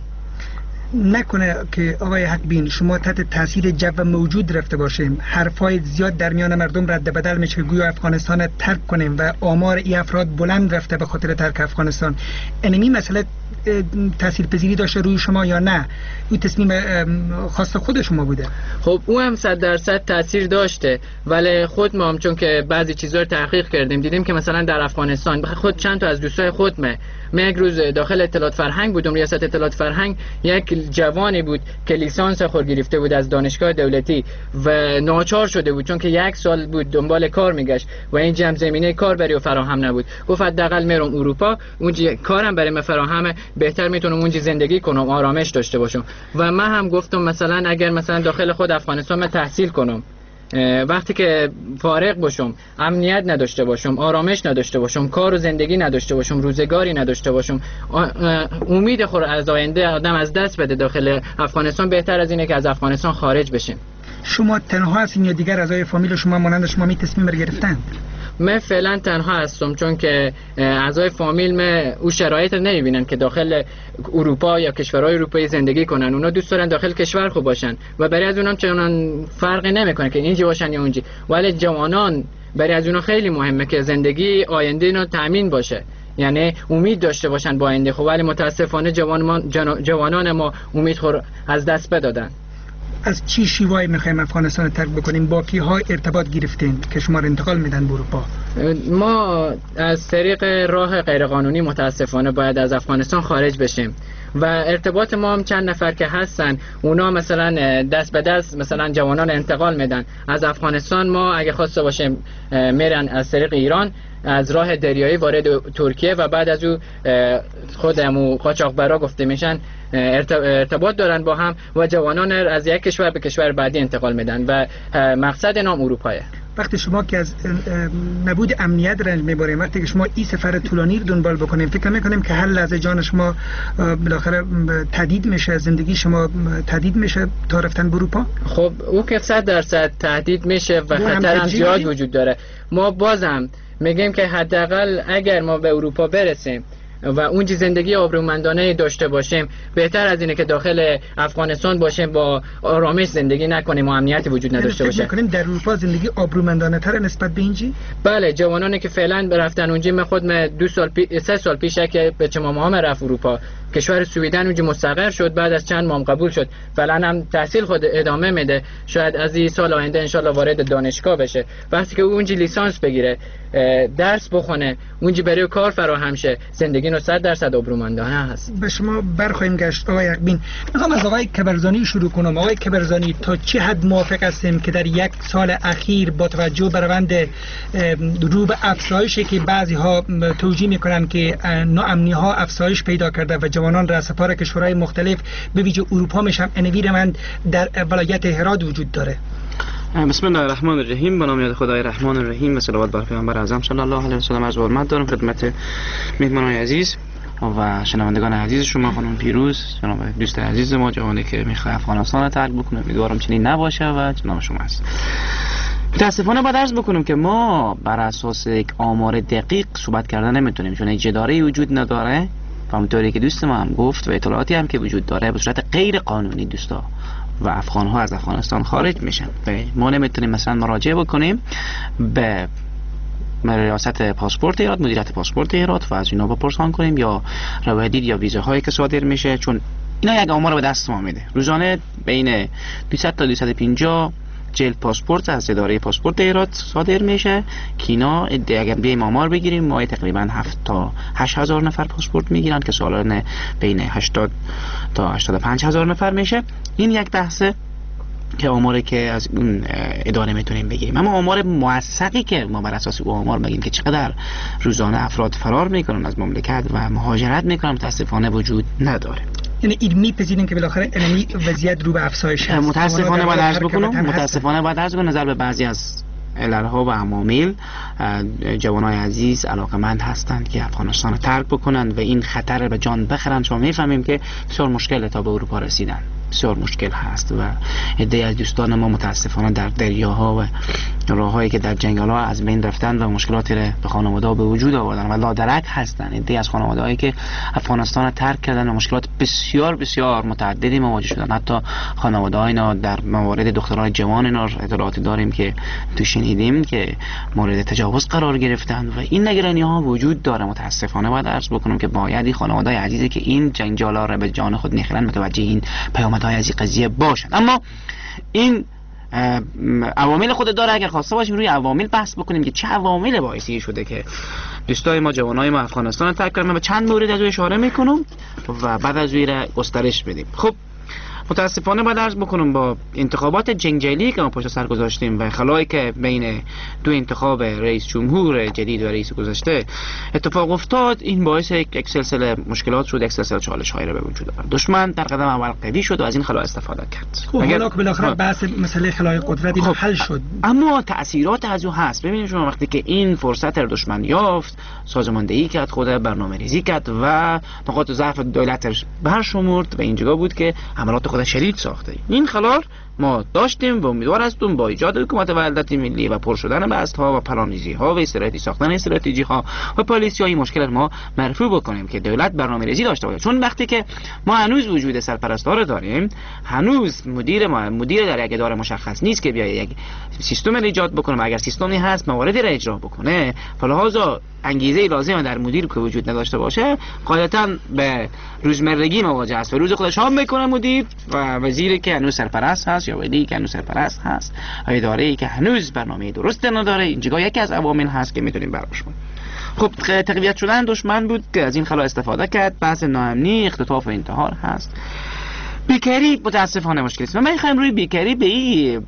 نکنه که آقای حقبین شما تحت تاثیر جو موجود رفته باشیم، حرفای زیاد در میان مردم رد بدل میشه که گویا افغانستان ترک کنیم و آمار این افراد بلند رفته به خاطر ترک افغانستان. اینمی مسئله تاثیر پذیری داشته روی شما یا نه؟ این تصمیم خاص خود شما بوده؟ خب او هم 100% تاثیر داشته، ولی خود ما هم چون که بعضی چیزا رو تحقیق کردیم دیدیم که مثلا در افغانستان خود چند تا از دوستای خود من یک روز داخل اطلاعات فرهنگ بودم، ریاست اطلاعات فرهنگ، یک جوانی بود که لیسانس خود گرفته بود از دانشگاه دولتی و ناچار شده بود چون که 1 سال بود دنبال کار میگشت و این جمع زمینه کار برای فراهم نبود. گفت حداقل میرم اروپا، اونجا کارم برای من فراهمه، بهتر میتونم اونجا زندگی کنم، آرامش داشته باشم. و من هم گفتم مثلا اگر مثلا داخل خود افغانستان من تحصیل کنم، وقتی که فارغ باشم، امنیت نداشته باشم، آرامش نداشته باشم، کار و زندگی نداشته باشم، روزگاری نداشته باشم، امید خود از آینده آدم از دست بده داخل افغانستان، بهتر از اینه که از افغانستان خارج بشیم. شما تنها هستین یا دیگر اعضای فامیل شما مانند شما می تصمیم گرفتند؟ من فعلا تنها هستم چون که اعضای فامیل من او شرایط رو نمیبینن که داخل اروپا یا کشورهای اروپایی زندگی کنن. اونا دوست دارن داخل کشور خوب باشن و برای از اونام چنان فرقی نمیکنه که اینجا باشن یا اونجا، ولی جوانان برای از اونا خیلی مهمه که زندگی آینده اینا تامین باشه، یعنی امید داشته باشن با آینده. خب ولی متاسفانه جوانان ما امید خود از دست بدادن. از چی شیوایی میخوایم افغانستان ترک بکنیم؟ با کیها ارتباط گرفتین که شما رو انتقال میدن به اروپا؟ ما از طریق راه غیرقانونی متاسفانه باید از افغانستان خارج بشیم و ارتباط ما هم چند نفر که هستن اونا مثلا دست به دست مثلا جوانان انتقال میدن از افغانستان. ما اگه خواسته باشیم میرن از طریق ایران از راه دریایی وارد ترکیه و بعد از او خودمو قاچاقبرا گفته میشن ارتباط دارن با هم و جوانان از یک کشور به کشور بعدی انتقال میدن و مقصد نام اروپایه. وقتی شما که از نبود امنیت رنج میبریم، وقتی که شما این سفر طولانی رو دنبال بکنیم، فکر میکنیم که هر لحظه جان شما بالاخره تهدید میشه، زندگی شما تهدید میشه تا رفتن به اروپا؟ خب او که 100% تهدید میشه و خطر هم زیاد وجود داره. ما بازم میگیم که حداقل اگر ما به اروپا برسیم و اونجا زندگی آبرومندانه داشته باشیم، بهتر از اینه که داخل افغانستان باشیم با آرامش زندگی نکنیم و امنیتی وجود نداشته باشه. فکر می‌کنیم در اروپا زندگی آبرومندانه تر نسبت به اینجا؟ بله، جوانانی که فعلا رفتن اونجا، من خود 3 سال پیش که بچه مامان رفت اروپا، کشور سوئیدن اونجا مستقر شد، بعد از چند ماه قبول شد، فعلا هم تحصیل خود ادامه میده، شاید از این سال آینده ان شاءالله وارد دانشگاه بشه. وقتی که اونجا لیسانس بگیره، درس بخونه، اونجا برای کار فراهم شه، زندگی 100% آبرومندانه هست. به شما برخواهیم گشت آقای حقبین. میخوام از آقای کبرزانی شروع کنم. آقای کبرزانی، تا چه حد موافق هستیم که در 1 سال اخیر با توجه به روند رو به افزایشی که بعضی ها توجیه میکنن که ناامنی ها افزایش پیدا کرده و جوانان رهسپار کشورهای مختلف به ویژه اروپا میشن، انویرمند در ولایت هرات وجود داره؟ بسم الله الرحمن الرحیم. به نام خدای رحمان الرحیم و صلوات بر پیامبر اعظم صلی الله علیه و سلم. عرض حرمت دارم خدمت مهمانان عزیز و شنوندگان عزیز شما. خانم پیروز، جناب دوست عزیز ما، جوانی که میخواد افغانستان رو ترک بکنه، امیدوارم چنین نباشه و جناب شما هست. متاسفانه باید عرض بکنم که ما بر اساس یک آمار دقیق صحبت کردن نمیتونیم، چون یک جداره وجود نداره و همونطوری که دوست ما هم گفت و اطلاعاتی هم که وجود داره به صورت غیر قانونی دوستا و افغان ها از افغانستان خارج میشن و ما نمیتونیم مثلا مراجعه بکنیم به ریاست پاسپورت ایران، مدیریت پاسپورت ایران و از اینا بپرسان کنیم یا روایت یا ویزاهایی که صادر میشه، چون اینا یک آمار به دست ما میده. روزانه بین 200 تا 250 جلد پاسپورت از اداره پاسپورت هرات صادر میشه که اینا اگر بیایم آمار بگیریم ما تقریبا 7 تا 8 هزار نفر پاسپورت میگیرن که سالانه بین 80 تا 85 هزار نفر میشه. این یک بحثه که آماری که از اون اداره میتونیم بگیریم. اما آمار موثقی که ما بر اساس اون آمار بگیم که چقدر روزانه افراد فرار میکنن از مملکت و مهاجرت میکنن متاسفانه وجود نداره. یعنی این میپذیریم که بالاخره این وضعیت رو به افزایش هست. متاسفانه باید عرض بکنم نظر به بعضی از عللها و عوامل جوانای عزیز علاقمند هستند که افغانستان رو ترک بکنند و این خطر به جان بخرند. شما میفهمیم که بسیار مشکل تا به اروپا رسیدن، بسیار مشکل هست و عده‌ای از دوستان ما متاسفانه در دریاها و راههایی که در جنگل‌ها از بین رفتن و مشکلاتی را به خانواده‌ها به وجود آوردن و لادرک هستند. عده‌ای از خانواده‌هایی که افغانستان را ترک کردن و مشکلات بسیار بسیار متعددی مواجه شدن. حتی خانواده‌های اینا در موارد دختران جوان اینا اطلاعاتی داریم که تو شنیدیم که مورد تجاوز قرار گرفتن و این نگرانی‌ها وجود داره. متاسفانه باید عرض بکنم که باید این خانواده‌های عزیزی که این جنجالا را به جان خود می‌خرن متوجه این پیامدهای از این قضیه باشن. اما این عوامل خود داره. اگر خواسته باشیم روی عوامل بحث بکنیم که چه عوامل باعثی شده که دوستای ما جوانای ما افغانستان رو ترک کردن، به چند مورد از اون اشاره میکنم و بعد از اون را گسترش بدیم. خب متاسفانه باید عرض بکنم با انتخابات جنگجویی که ما پشت سر گذاشتیم و خلایی که بین دو انتخاب رئیس جمهور جدید و رئیس گذشته اتفاق افتاد، این باعث یک سلسله مشکلات شد، یک سلسله چالش‌هایی را به وجود آورد. دشمن در قدم اول قوی شد و از این خلا استفاده کرد. خب حالا که بالاخره بحث مسئله خلای قدرت حل شد، اما تأثیرات از او هست. ببینید شما وقتی که این فرصت را دشمن یافت، سازماندهی کرد، خود برنامه‌ریزی کرد و نقاط ضعف دولتش برشمرد و اینجا بود که حملات خود شدید ساخته. این خلال ما داشتیم و امیدوار هستیم با ایجاد حکومت وحدت ملی و پر شدن بست‌ها و پلان‌ریزی‌ها و ساختن استراتژی‌ها و پالیسی‌های مشکل ما مرفوع بکنیم که دولت برنامه‌ریزی داشته باشه. چون وقتی که ما هنوز وجود سرپرستار داریم، هنوز مدیر در یک اداره مشخص نیست که بیاید یک سیستم ایجاد بکنه. اگر سیستمی هست مواردی را اجرا بکنه، فلحاظا انگیزه لازم در مدیر که وجود نداشته باشه غالباً به روزمرگی مواجه است و روز خودش هم میکنه مدیر و وزیری که هنوز سرپرست هست یا ولی که هنوز سرپرست هست و اداره‌ای که هنوز برنامه درست نداره. اینجا یکی از عوامل هست که میتونیم براش کنیم. خب تقویت شدن دشمن بود که از این خلا استفاده کرد. بحث ناامنی، اختطاف و انتحار هست. بیکاری متاسفانه مشکل است. ما می‌خوایم روی بیکاری به این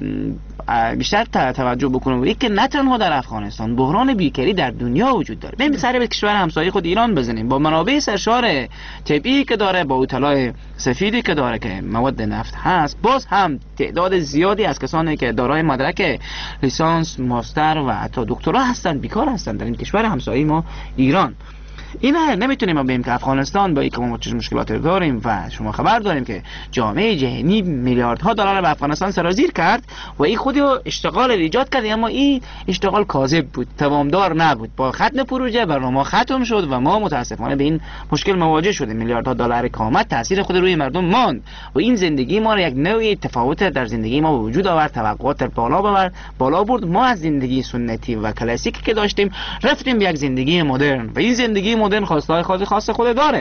بیشتر توجه بکنیم. یک که نه تنها در افغانستان بحران بیکاری در دنیا وجود داره. بریم سر به کشور همسایه خود ایران بزنیم. با منابع سرشار طبیعی که داره، با اطلاع سفیدی که داره که مواد نفت هست، باز هم تعداد زیادی از کسانی که دارای مدرک لیسانس، ماستر و حتی دکترا هستند بیکار هستند در این کشور همسایه ما ایران. اینا نمیتونیم ما بگیم که افغانستان با اینکه ما چه مشکلاتی داریم و شما خبر داریم که جامعه جهانی میلیاردها دلار به افغانستان سرازیر کرد و این خودی اشتغال ایجاد کرد، اما این اشتغال کاذب بود، توامدار نبود. با ختم پروژه برنامه ختم شد و ما متاسفانه به این مشکل مواجه شدیم. میلیاردها دلار کامت تاثیر خود روی مردم ماند و این زندگی ما را یک نوعی تفاوت در زندگی ما وجود آورد، توقعات بالا برد. ما از زندگی سنتی و کلاسیکی که داشتیم رفتیم به یک زندگی مدرن و این زندگی مدرن خواستهای خاص خود داره،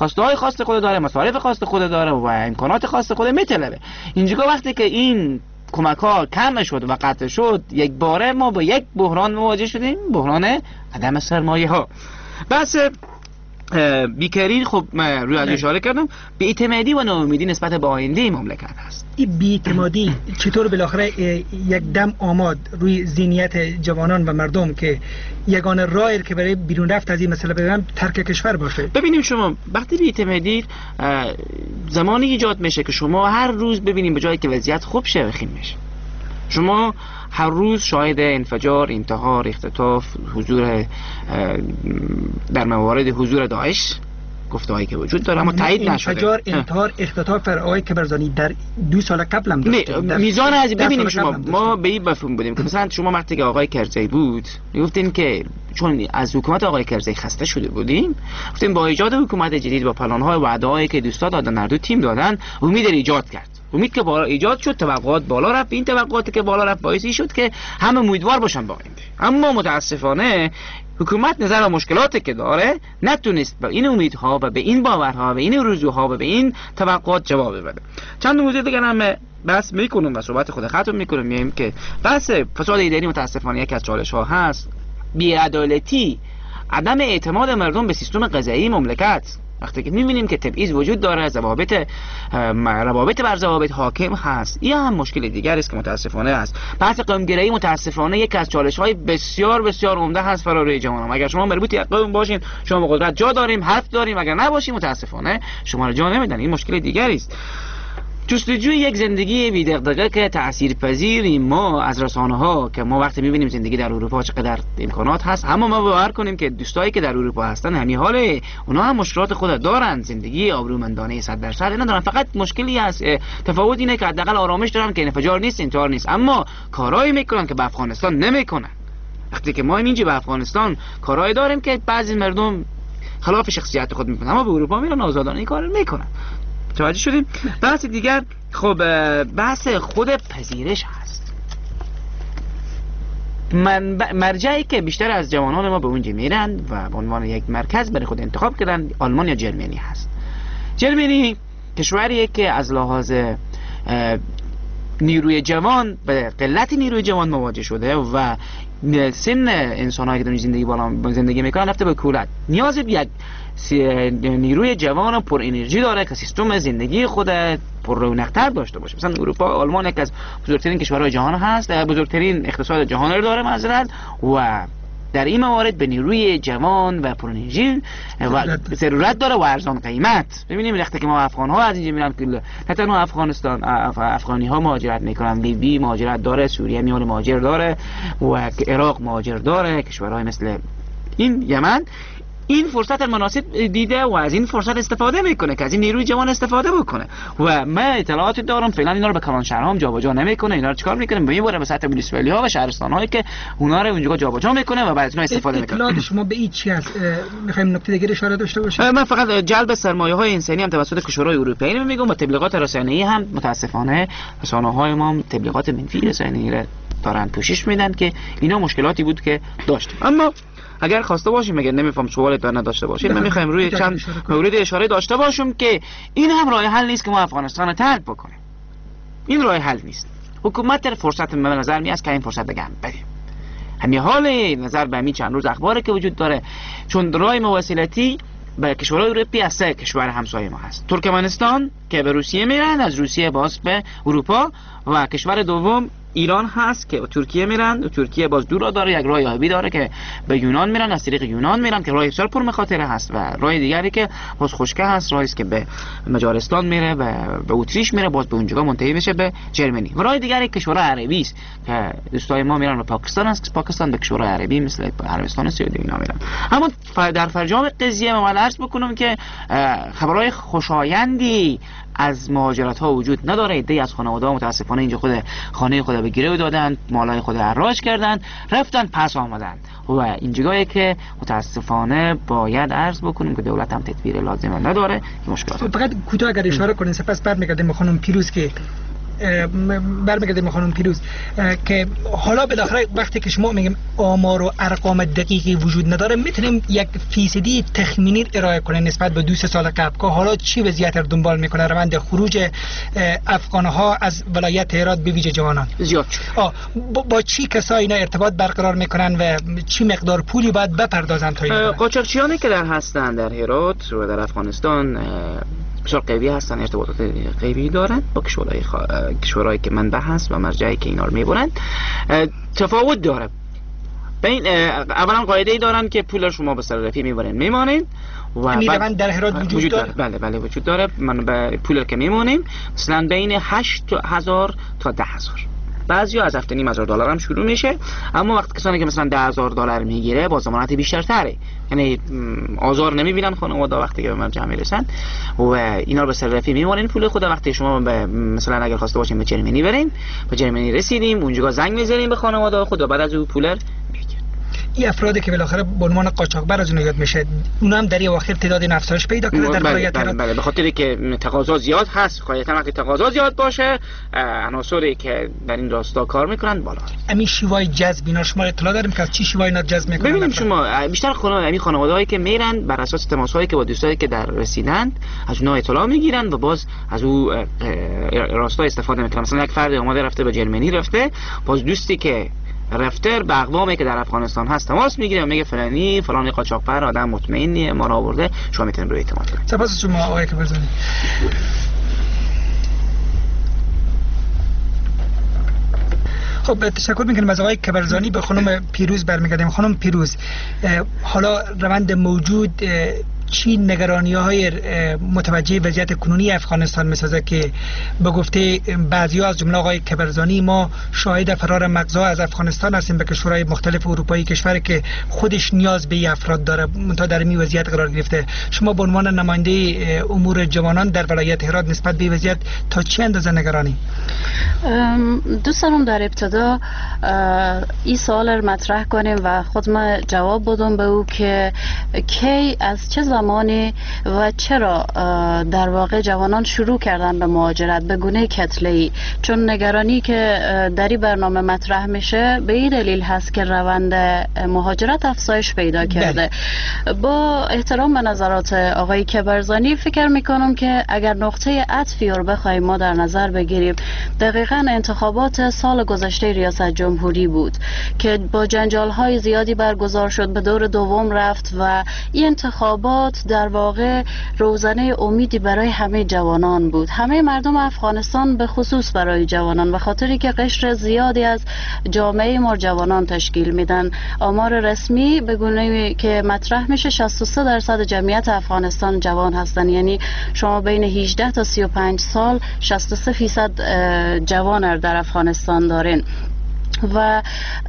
مصارف خاص خود داره و امکانات خاص خود میطلبه. اینجا وقتی که این کمک ها کم شد و قطع شد، یک باره ما با یک بحران مواجه شدیم، بحران عدم سرمایه ها. بس بیکاری خب روی از اشاره کردم، بی‌اعتمادی و ناامیدی نسبت به آینده مملکت هست. این بی‌اعتمادی چطور بالاخره یک دم آماد روی ذهنیت جوانان و مردم که یگانه راهی که برای بیرون رفت از این مسئله بگم ترک کشور باشه؟ ببینیم شما وقتی بی‌اعتمادی زمانی ایجاد میشه که شما هر روز ببینیم به جایی که وضعیت خوب شه خیم میشه. شما هر روز شاهد انفجار، انتحار، اختطاف، حضور در موارد حضور داعش گفته‌هایی که وجود داره اما تایید نشده. انفجار، انتحار، اختطاف آقای کبرزانی در 2 سال قبل هم داشتیم. میزان از ببینیم شما ما به این مفهوم بودیم که مثلا شما وقتی که آقای کرزی بود گفتین که چون از حکومت آقای کرزی خسته شده بودیم، گفتیم با ایجاد حکومت جدید با پلان‌های و وعده‌هایی که دوستا دادن در دو تیم دادن امید ایجاد کرد. امید که بالا ایجاد شد، توقعات بالا رفت. این توقعاتی که بالا رفت باعثی شد که همه امیدوار باشن با آینده. اما متاسفانه حکومت نظر به مشکلاتی که داره نتونست به این امیدها و به این باورها و به این رجوها و به این توقعات جواب بده. چند موضوع دیگه هم بحث میکنم و صحبت خود ختم میکنم. میگم که بحث فساد اداری متاسفانه یکی از چالش ها هست. بی‌عدالتی، عدم اعتماد مردم به سیستم قضایی مملکت. وقتی که میبینیم که تبعیض وجود داره، روابط بر ضوابط حاکم هست، این هم مشکل دیگر است که متاسفانه است. بحث قوم‌گرایی متاسفانه یکی از چالش‌های بسیار بسیار عمده هست برای جوانان. اگر شما مربوط به قوم باشین، شما به قدرت جا داریم، حرف داریم، اگر نباشین متاسفانه شما را جا نمیدن. این مشکل دیگری است. جستجوی یک زندگی بی دغدغه که تاثیرپذیری ما از رسانه‌ها که ما وقتی می‌بینیم زندگی در اروپا چقدر امکانات هست، اما ما باور کنیم که دوستایی که در اروپا هستن همین حال اونا هم مشکلات خود دارن، زندگی آبرومندانه 100% ندارن. فقط مشکلی هست، تفاوت اینه که حداقل آرامش دارن که انفجار نیست، انتحار نیست، اما کارایی میکنن که به افغانستان نمیکنن. وقتی که ما اینجا به افغانستان کارایی داریم که بعضی مردم خلاف شخصیت خود میکنن، اما به اروپا میرن آزادانه این کارو میکنن. توجه شدیم؟ بحث دیگر خب بحث خود پذیرش هست. مرجعی که بیشتر از جوانان ما به اونجا میرن و به عنوان یک مرکز برای خود انتخاب کردن آلمان یا جرمنی هست. جرمنی کشوریه که از لحاظ نیروی جوان به قلت نیروی جوان مواجه شده و سن انسان‌هایی که در زندگی میکنن رفته به کولت. نیاز به یک نیروی جوان پر انرژی داره که سیستم زندگی خود پر رونق‌تر داشته باشه. مثلا اروپا، آلمان یک از بزرگترین کشورهای جهان هست، بزرگترین اقتصاد جهان رو داره معذرت، و در این موارد به نیروی جوان و پر انرژی و ضرورت داره و ارزان قیمت. ببینیم وقتی که ما افغان‌ها از اینجا میرن که نه تنها افغانی‌ها مهاجرت میکنن، لیبی مهاجرت داره، سوریه میان مهاجر داره و عراق مهاجر داره، کشورهای مثل این یمن این فرصت مناسب دیده و از این فرصت استفاده میکنه که از این نیروی جوان استفاده بکنه. و من اطلاعاتی دارم فعلا اینا رو به کلان شهرها هم جابجا نمیکنه، اینا رو چیکار میکنه؟ میبره به سطح موسیپالیتی ها و شهرستان هایی که اونا رو اونجا جابجا میکنه و بعد از اون استفاده میکنه. اطلاعات شما به این چی است؟ میخوایم نکته دیگه اشاره داشته باشیم. من فقط جلب سرمایه های انسانی هم توسط کشورهای اروپایی میگم و تبلیغات رسانه‌ای هم متاسفانه رسانه‌های ما تبلیغات منفی رسانه‌ای رو دارن پوشش میدن که اینا مشکلاتی بود که داشتیم. اما اگر خواسته باشیم، اگر نمیفهم سوالی دار نداشته باشید، من میخوایم روی چند مورد اشاره داشته باشم که این هم راه حل نیست که ما افغانستان رو ترک بکنیم. این راه حل نیست. حکومت فرصت به نظر میاد که این فرصت بگم بدیم. همین حال نظر به همین چند روز اخباری که وجود داره، چون راه مواصلاتی به کشورهای اروپایی از 3 کشور همسایه ما هست. ترکمنستان که به روسیه میرن، از روسیه باز به اروپا، و کشور دوم ایران هست که ترکیه میرن، و ترکیه باز دور داره، یک راه آبی داره که به یونان میرن، از طریق یونان میرن که راه بسیار پر مخاطره هست، و راه دیگری که باز خشکه هست، راهی است که به مجارستان میره و به اتریش میره، باز به اونجا منتهی میشه به جرمنی. و راه دیگری کشورهای عربی است که دوستای ما میرن به پاکستان است، پاکستان به کشورهای عربی مثل عربستان سعودی اینا میرن. اما در فرجام قضیه من عرض بکنم که خبرهای خوشایندی از مهاجرت ها وجود نداره. ایده از خانواده ها متاسفانه اینجا خود خانه خود به گرو دادن، مالای خود حراج کردن، رفتن پس آمدن، و این جایی که متاسفانه باید عرض بکنیم که دولت هم تدبیر لازمه نداره این مشکلات. فقط کوتاه اگر اشاره کنین سپس برمیگردیم به خانم پیروز که که حالا بالاخره وقتی که شما میگیم آمار و ارقام دقیقی وجود نداره، میتونیم یک فیصدی تخمینی ارائه کنیم نسبت به 2 سال قبل که حالا چی وضعیت رو دنبال میکنه روند خروج افغانها از ولایت هرات به ویژه جوانان؟ زیاد با چی کسایی اینا ارتباط برقرار میکنن و چی مقدار پولی باید بپردازن تا این؟ قاچاقچیانی که در هستن در هرات و در افغانستان بسیار قوی هستن، ارتباطات قوی دارن با کشورهایی که منبع هست و مرجعی که اینا رو میبرن. تفاوت داره بین اولا قاعده‌ای دارن که پول شما به سر رفیع میبرین میمانین و این روند در هرات وجود داره. بله وجود داره. من به پول که میمونیم مثلا بین 8000 تا 10000، بعضی از $7,500 هم شروع میشه، اما وقتی کسانی که مثلا $10,000 میگیره با ضمانت بیشتر تره، یعنی آزار نمیبینن خانواده وقتی که به مرجع میرسن و اینا رو به سر رفیع میمونن پول خود. وقتی شما به مثلا اگر خواسته باشیم به جرمنی بریم، به جرمنی رسیدیم، اونجا زنگ میزنیم به خانواده خود و بعد از اون پول این افرادی که بالاخره به عنوان قاچاقبر از اون یاد میشه، اونا هم در این اواخر تعداد افزایش پیدا کرده در ولایت هرات. بله، به خاطری که تقاضا زیاد هست. قاعدتا وقتی تقاضا زیاد باشه، عناصری که در این راستا کار میکنن بالا. همین شیوای جذب اینا شما اطلاع داریم که از چی شیوای اینا جذب میکنن؟ ببینیم شما بیشتر خانواده‌هایی که میرن بر اساس تماس‌هایی که با دوستایی که در رسیدند از اونها اطلاع میگیرن و باز از او راستا استفاده میکنن. مثلا یک فرد اومده رفته به جرمنی رفته، باز دوستی که رفته به اقوامی که در افغانستان هست تماس میگیره و میگه فلانی قاچاقبر آدم مطمئنیه ما را آورده، شما میتونید روی اعتماد کنید. سپاس شما آقای کبرزانی. خب تشکر میکنم از آقای کبرزانی. به خانم پیروز برمیگردیم. خانم پیروز، حالا روند موجود چی نگرانی‌های متوجه وضعیت کنونی افغانستان می‌سازه که به گفته بعضی‌ها از جمله آقای کبرزانی ما شاهد فرار مغزها از افغانستان هستیم به کشورهای مختلف اروپایی، کشوری که خودش نیاز به افراد داره منتها در این وضعیت قرار گرفته. شما به عنوان نماینده امور جوانان در ولایت هرات نسبت به وضعیت تا چه اندازه نگرانی؟ دوست دارم در ابتدا این سوال رو مطرح کنیم و خودم جواب بدم به او که کی از چه زمانی و چرا در واقع جوانان شروع کردن به مهاجرت به گونه کتله‌ای. چون نگرانی که در این برنامه مطرح میشه به این دلیل هست که روند مهاجرت افزایش پیدا کرده. با احترام به نظرات آقای کبرزانی فکر میکنم که اگر نقطه عطفی رو بخوایم ما در نظر بگیریم، دقیقاً انتخابات سال گذشته ریاست جمهوری بود که با جنجال‌های زیادی برگزار شد، به دور دوم رفت و این انتخابات در واقع روزنه امیدی برای همه جوانان بود، همه مردم افغانستان به خصوص برای جوانان، به خاطری که قشر زیادی از جامعه ما جوانان تشکیل میدن. آمار رسمی به گونه که مطرح میشه 63% جمعیت افغانستان جوان هستن، یعنی شما بین 18 تا 35 سال 63% جوان در افغانستان دارین. و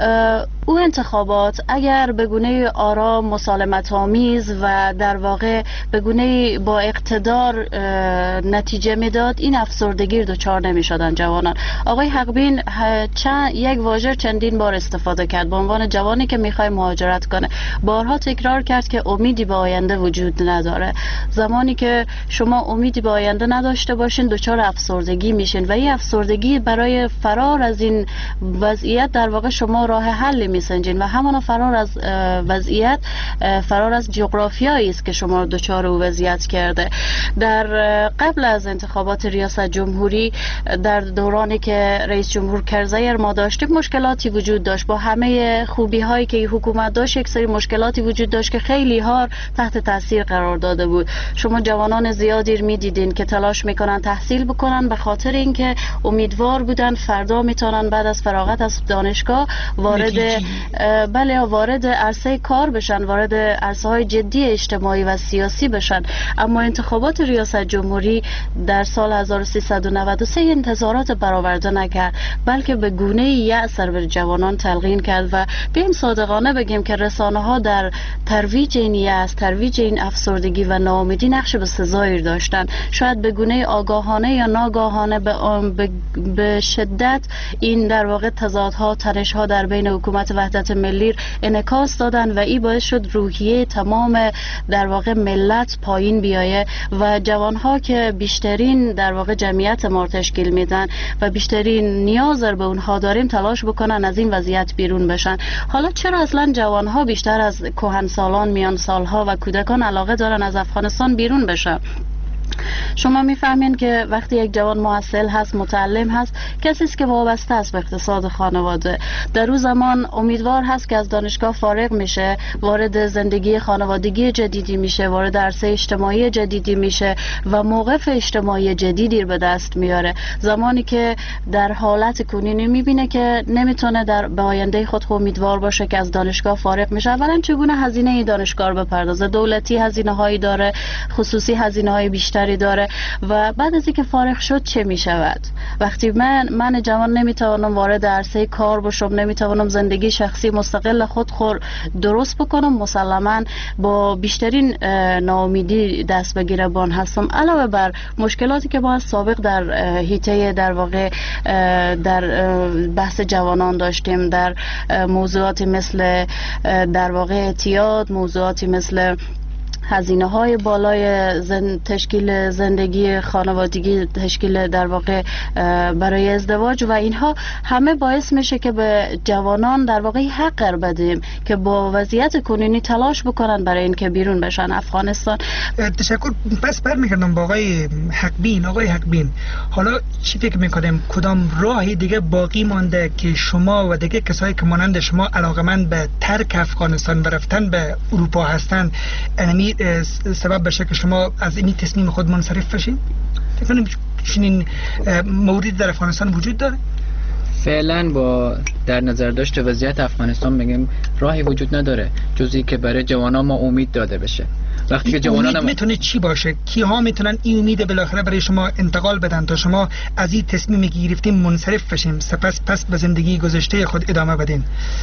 او انتخابات اگر به گونه آرام مسالمت آمیز و در واقع به گونه با اقتدار نتیجه میداد، این افسردگی دچار نمیشدن جوانان. آقای حقبین یک واژه چندین بار استفاده کرد به عنوان جوانی که میخواد مهاجرت کنه. بارها تکرار کرد که امیدی به آینده وجود نداره. زمانی که شما امیدی به آینده نداشته باشین دچار افسردگی میشین و این افسردگی برای فرار از این وضعیت در واقع شما راه حل میسنجین و همان فرار از وضعیت فرار از جغرافیایی است که شما دچار او وضعیت کرده. در قبل از انتخابات ریاست جمهوری در دورانی که رئیس جمهور کرزی ما داشتیم مشکلاتی وجود داشت. با همه خوبی هایی که حکومت داشت یک سری مشکلاتی وجود داشت که خیلی ها تحت تاثیر قرار داده بود. شما جوانان زیادی میدیدین که تلاش میکنن تحصیل بکنن به خاطر اینکه امیدوار بودن فردا میتونن بعد از فراغت از دانشگاه وارد عرصه کار بشن، وارد عرصه های جدی اجتماعی و سیاسی بشن. اما انتخابات ریاست جمهوری در سال 1393 انتظارات برآورده نکرد، بلکه به گونه یأس بر جوانان تلقین کرد. و بیایم صادقانه بگیم که رسانه ها در ترویج این یأس، ترویج این افسردگی و ناامیدی نقش بسزایی داشتن. شاید به گونه آگاهانه یا ناگاهانه به شدت این در واقع تضادها، تنش‌ها در بین حکومت وحدت ملی انعکاس دادن و این باعث شد روحیه تمام در واقع ملت پایین بیایه و جوانها که بیشترین در واقع جمعیت ما تشکیل میدن و بیشترین نیاز به اونها داریم تلاش بکنن از این وضعیت بیرون بشن. حالا چرا اصلا جوانها بیشتر از کهنسالان، میان سالها و کودکان علاقه دارن از افغانستان بیرون بشن؟ شما میفهمین که وقتی یک جوان محصل هست، متعلم هست، کسی است که وابسته است به اقتصاد خانواده. در اون زمان امیدوار هست که از دانشگاه فارغ میشه، وارد زندگی خانوادگی جدیدی میشه، وارد عرصه اجتماعی جدیدی میشه و موقف اجتماعی جدیدی به دست میاره. زمانی که در حالت کنونی میبینه که نمیتونه به آینده خود امیدوار باشه که از دانشگاه فارغ میشه. اولا چگونه هزینه ای دانشگاه بپردازه؟ دولتی هزینه هایی داره، خصوصی هزینه های بیشتری بیماری داره و بعد از اینکه فارغ شد چه می شود؟ وقتی من جوان نمیتوانم وارد عرصه کار بشم، نمیتوانم زندگی شخصی مستقل خود درست بکنم، مسلما با بیشترین ناامیدی دست به گریبان هستم. علاوه بر مشکلاتی که ما سابق در حیطه در واقع در بحث جوانان داشتیم، در موضوعاتی مثل در واقع اعتیاد، موضوعاتی مثل هزینه های بالای تشکیل زندگی خانوادگی، تشکیل در واقع برای ازدواج و اینها همه باعث میشه که به جوانان در واقع حق بدیم که با وضعیت کنونی تلاش بکنن برای اینکه بیرون بشن افغانستان. تشکر. پس برمیگردم با آقای حقبین. آقای حقبین، حالا چی فکر میکنیم کدام راهی دیگه باقی مانده که شما و دیگه کسایی که مانند شما علاقمند به ترک افغانستان و رفتن به اروپا هستند سبب بشه که شما از این تصمیم خود منصرف بشین؟ فکر کنم چنین موردی در افغانستان وجود داره؟ فعلا با در نظر داشت وضعیت افغانستان میگم راهی وجود نداره جزی که برای جوانان ما امید داده بشه. وقتی که جوانان میتونه چی باشه؟ کیها میتونن این امید بالاخره برای شما انتقال بدن تا شما از این تصمیمی که گرفتین منصرف بشین، سپس پس به زندگی گذشته خود ادامه بدین؟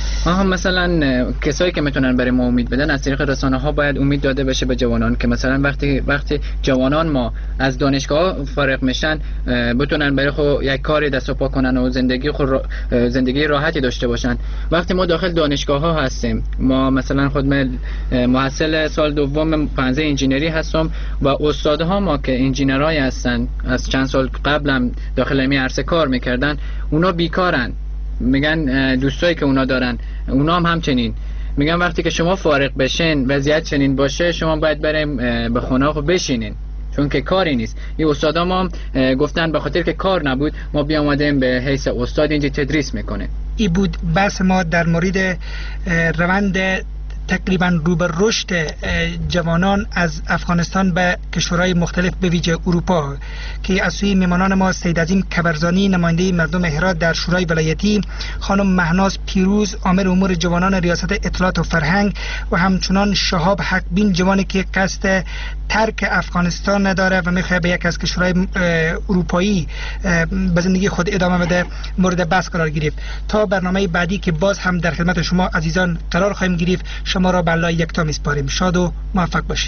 مثلا کسایی که میتونن برای ما امید بدن از طریق رسانه ها باید امید داده بشه به جوانان که مثلا وقتی جوانان ما از دانشگاه فارغ میشن بتونن برای خود یک کاری دست و پا کنن و زندگی راحتی داشته باشن. وقتی ما داخل دانشگاه ها هستیم، ما مثلا خود محصل سال دوم پنزه انجینری هستم و استادها ما که انجینرای هستن از چند سال قبلم داخل این عرصه کار میکردن، اونا بیکارن. میگن دوستایی که اونا دارن اونا هم همچنین میگن وقتی که شما فارغ بشین وضعیت چنین باشه شما باید بریم به خونه خود بشینین چون که کاری نیست. این استادا ما گفتن به خاطر که کار نبود ما بیامدیم به حیث استاد اینجا تدریس میکنه. این بود بحث ما در مورد روند تقریبا رو به رشد جوانان از افغانستان به کشورهای مختلف به ویژه اروپا که از سوی میمانان ما سید عظیم کبرزانی نماینده مردم هرات در شورای ولایتی، خانم مهناز پیروز عامل امور جوانان ریاست اطلاعات و فرهنگ و همچنان شهاب حقبین جوانی که قصد ترک افغانستان نداره و میخواد به یک از کشورهای اروپایی به زندگی خود ادامه بده مورد بحث قرار گرفت. تا برنامه بعدی که باز هم در خدمت شما عزیزان قرار خواهیم گرفت، شما را به الله یکتا میسپاریم. شاد و موفق باشید.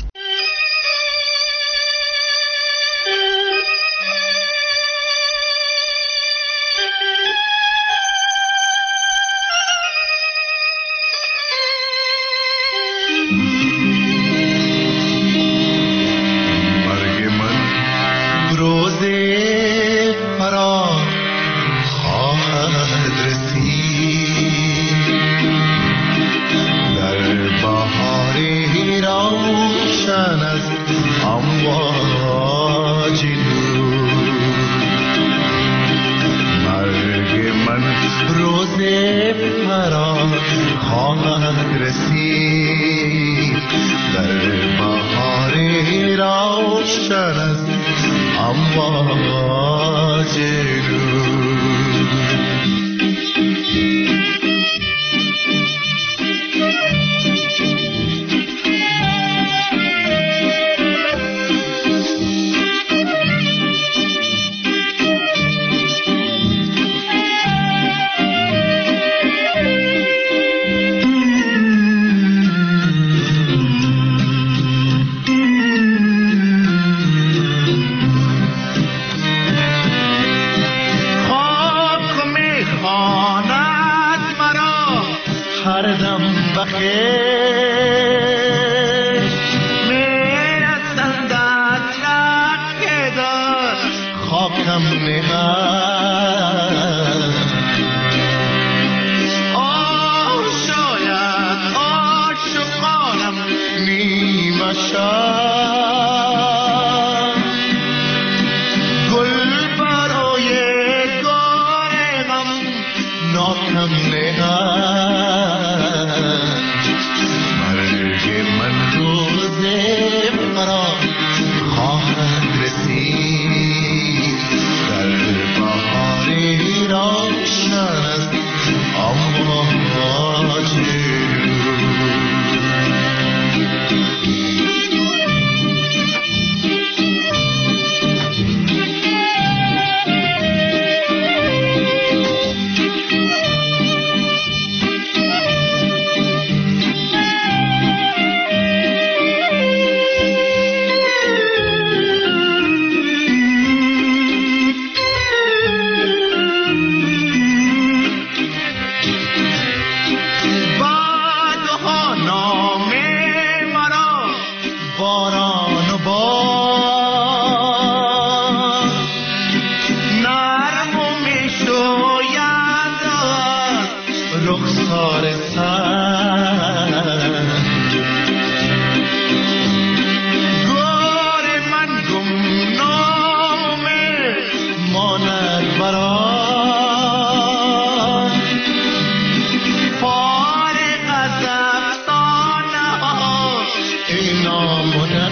نامدن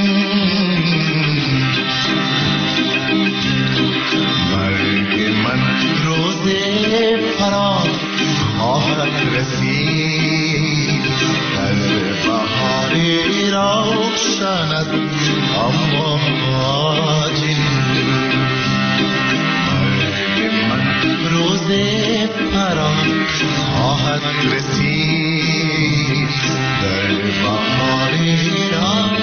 مرگ من روز فرار خواهد رسید در بهاری روشند اما واجین مرگ من روز فرار خواهد رسید در بهاری روشند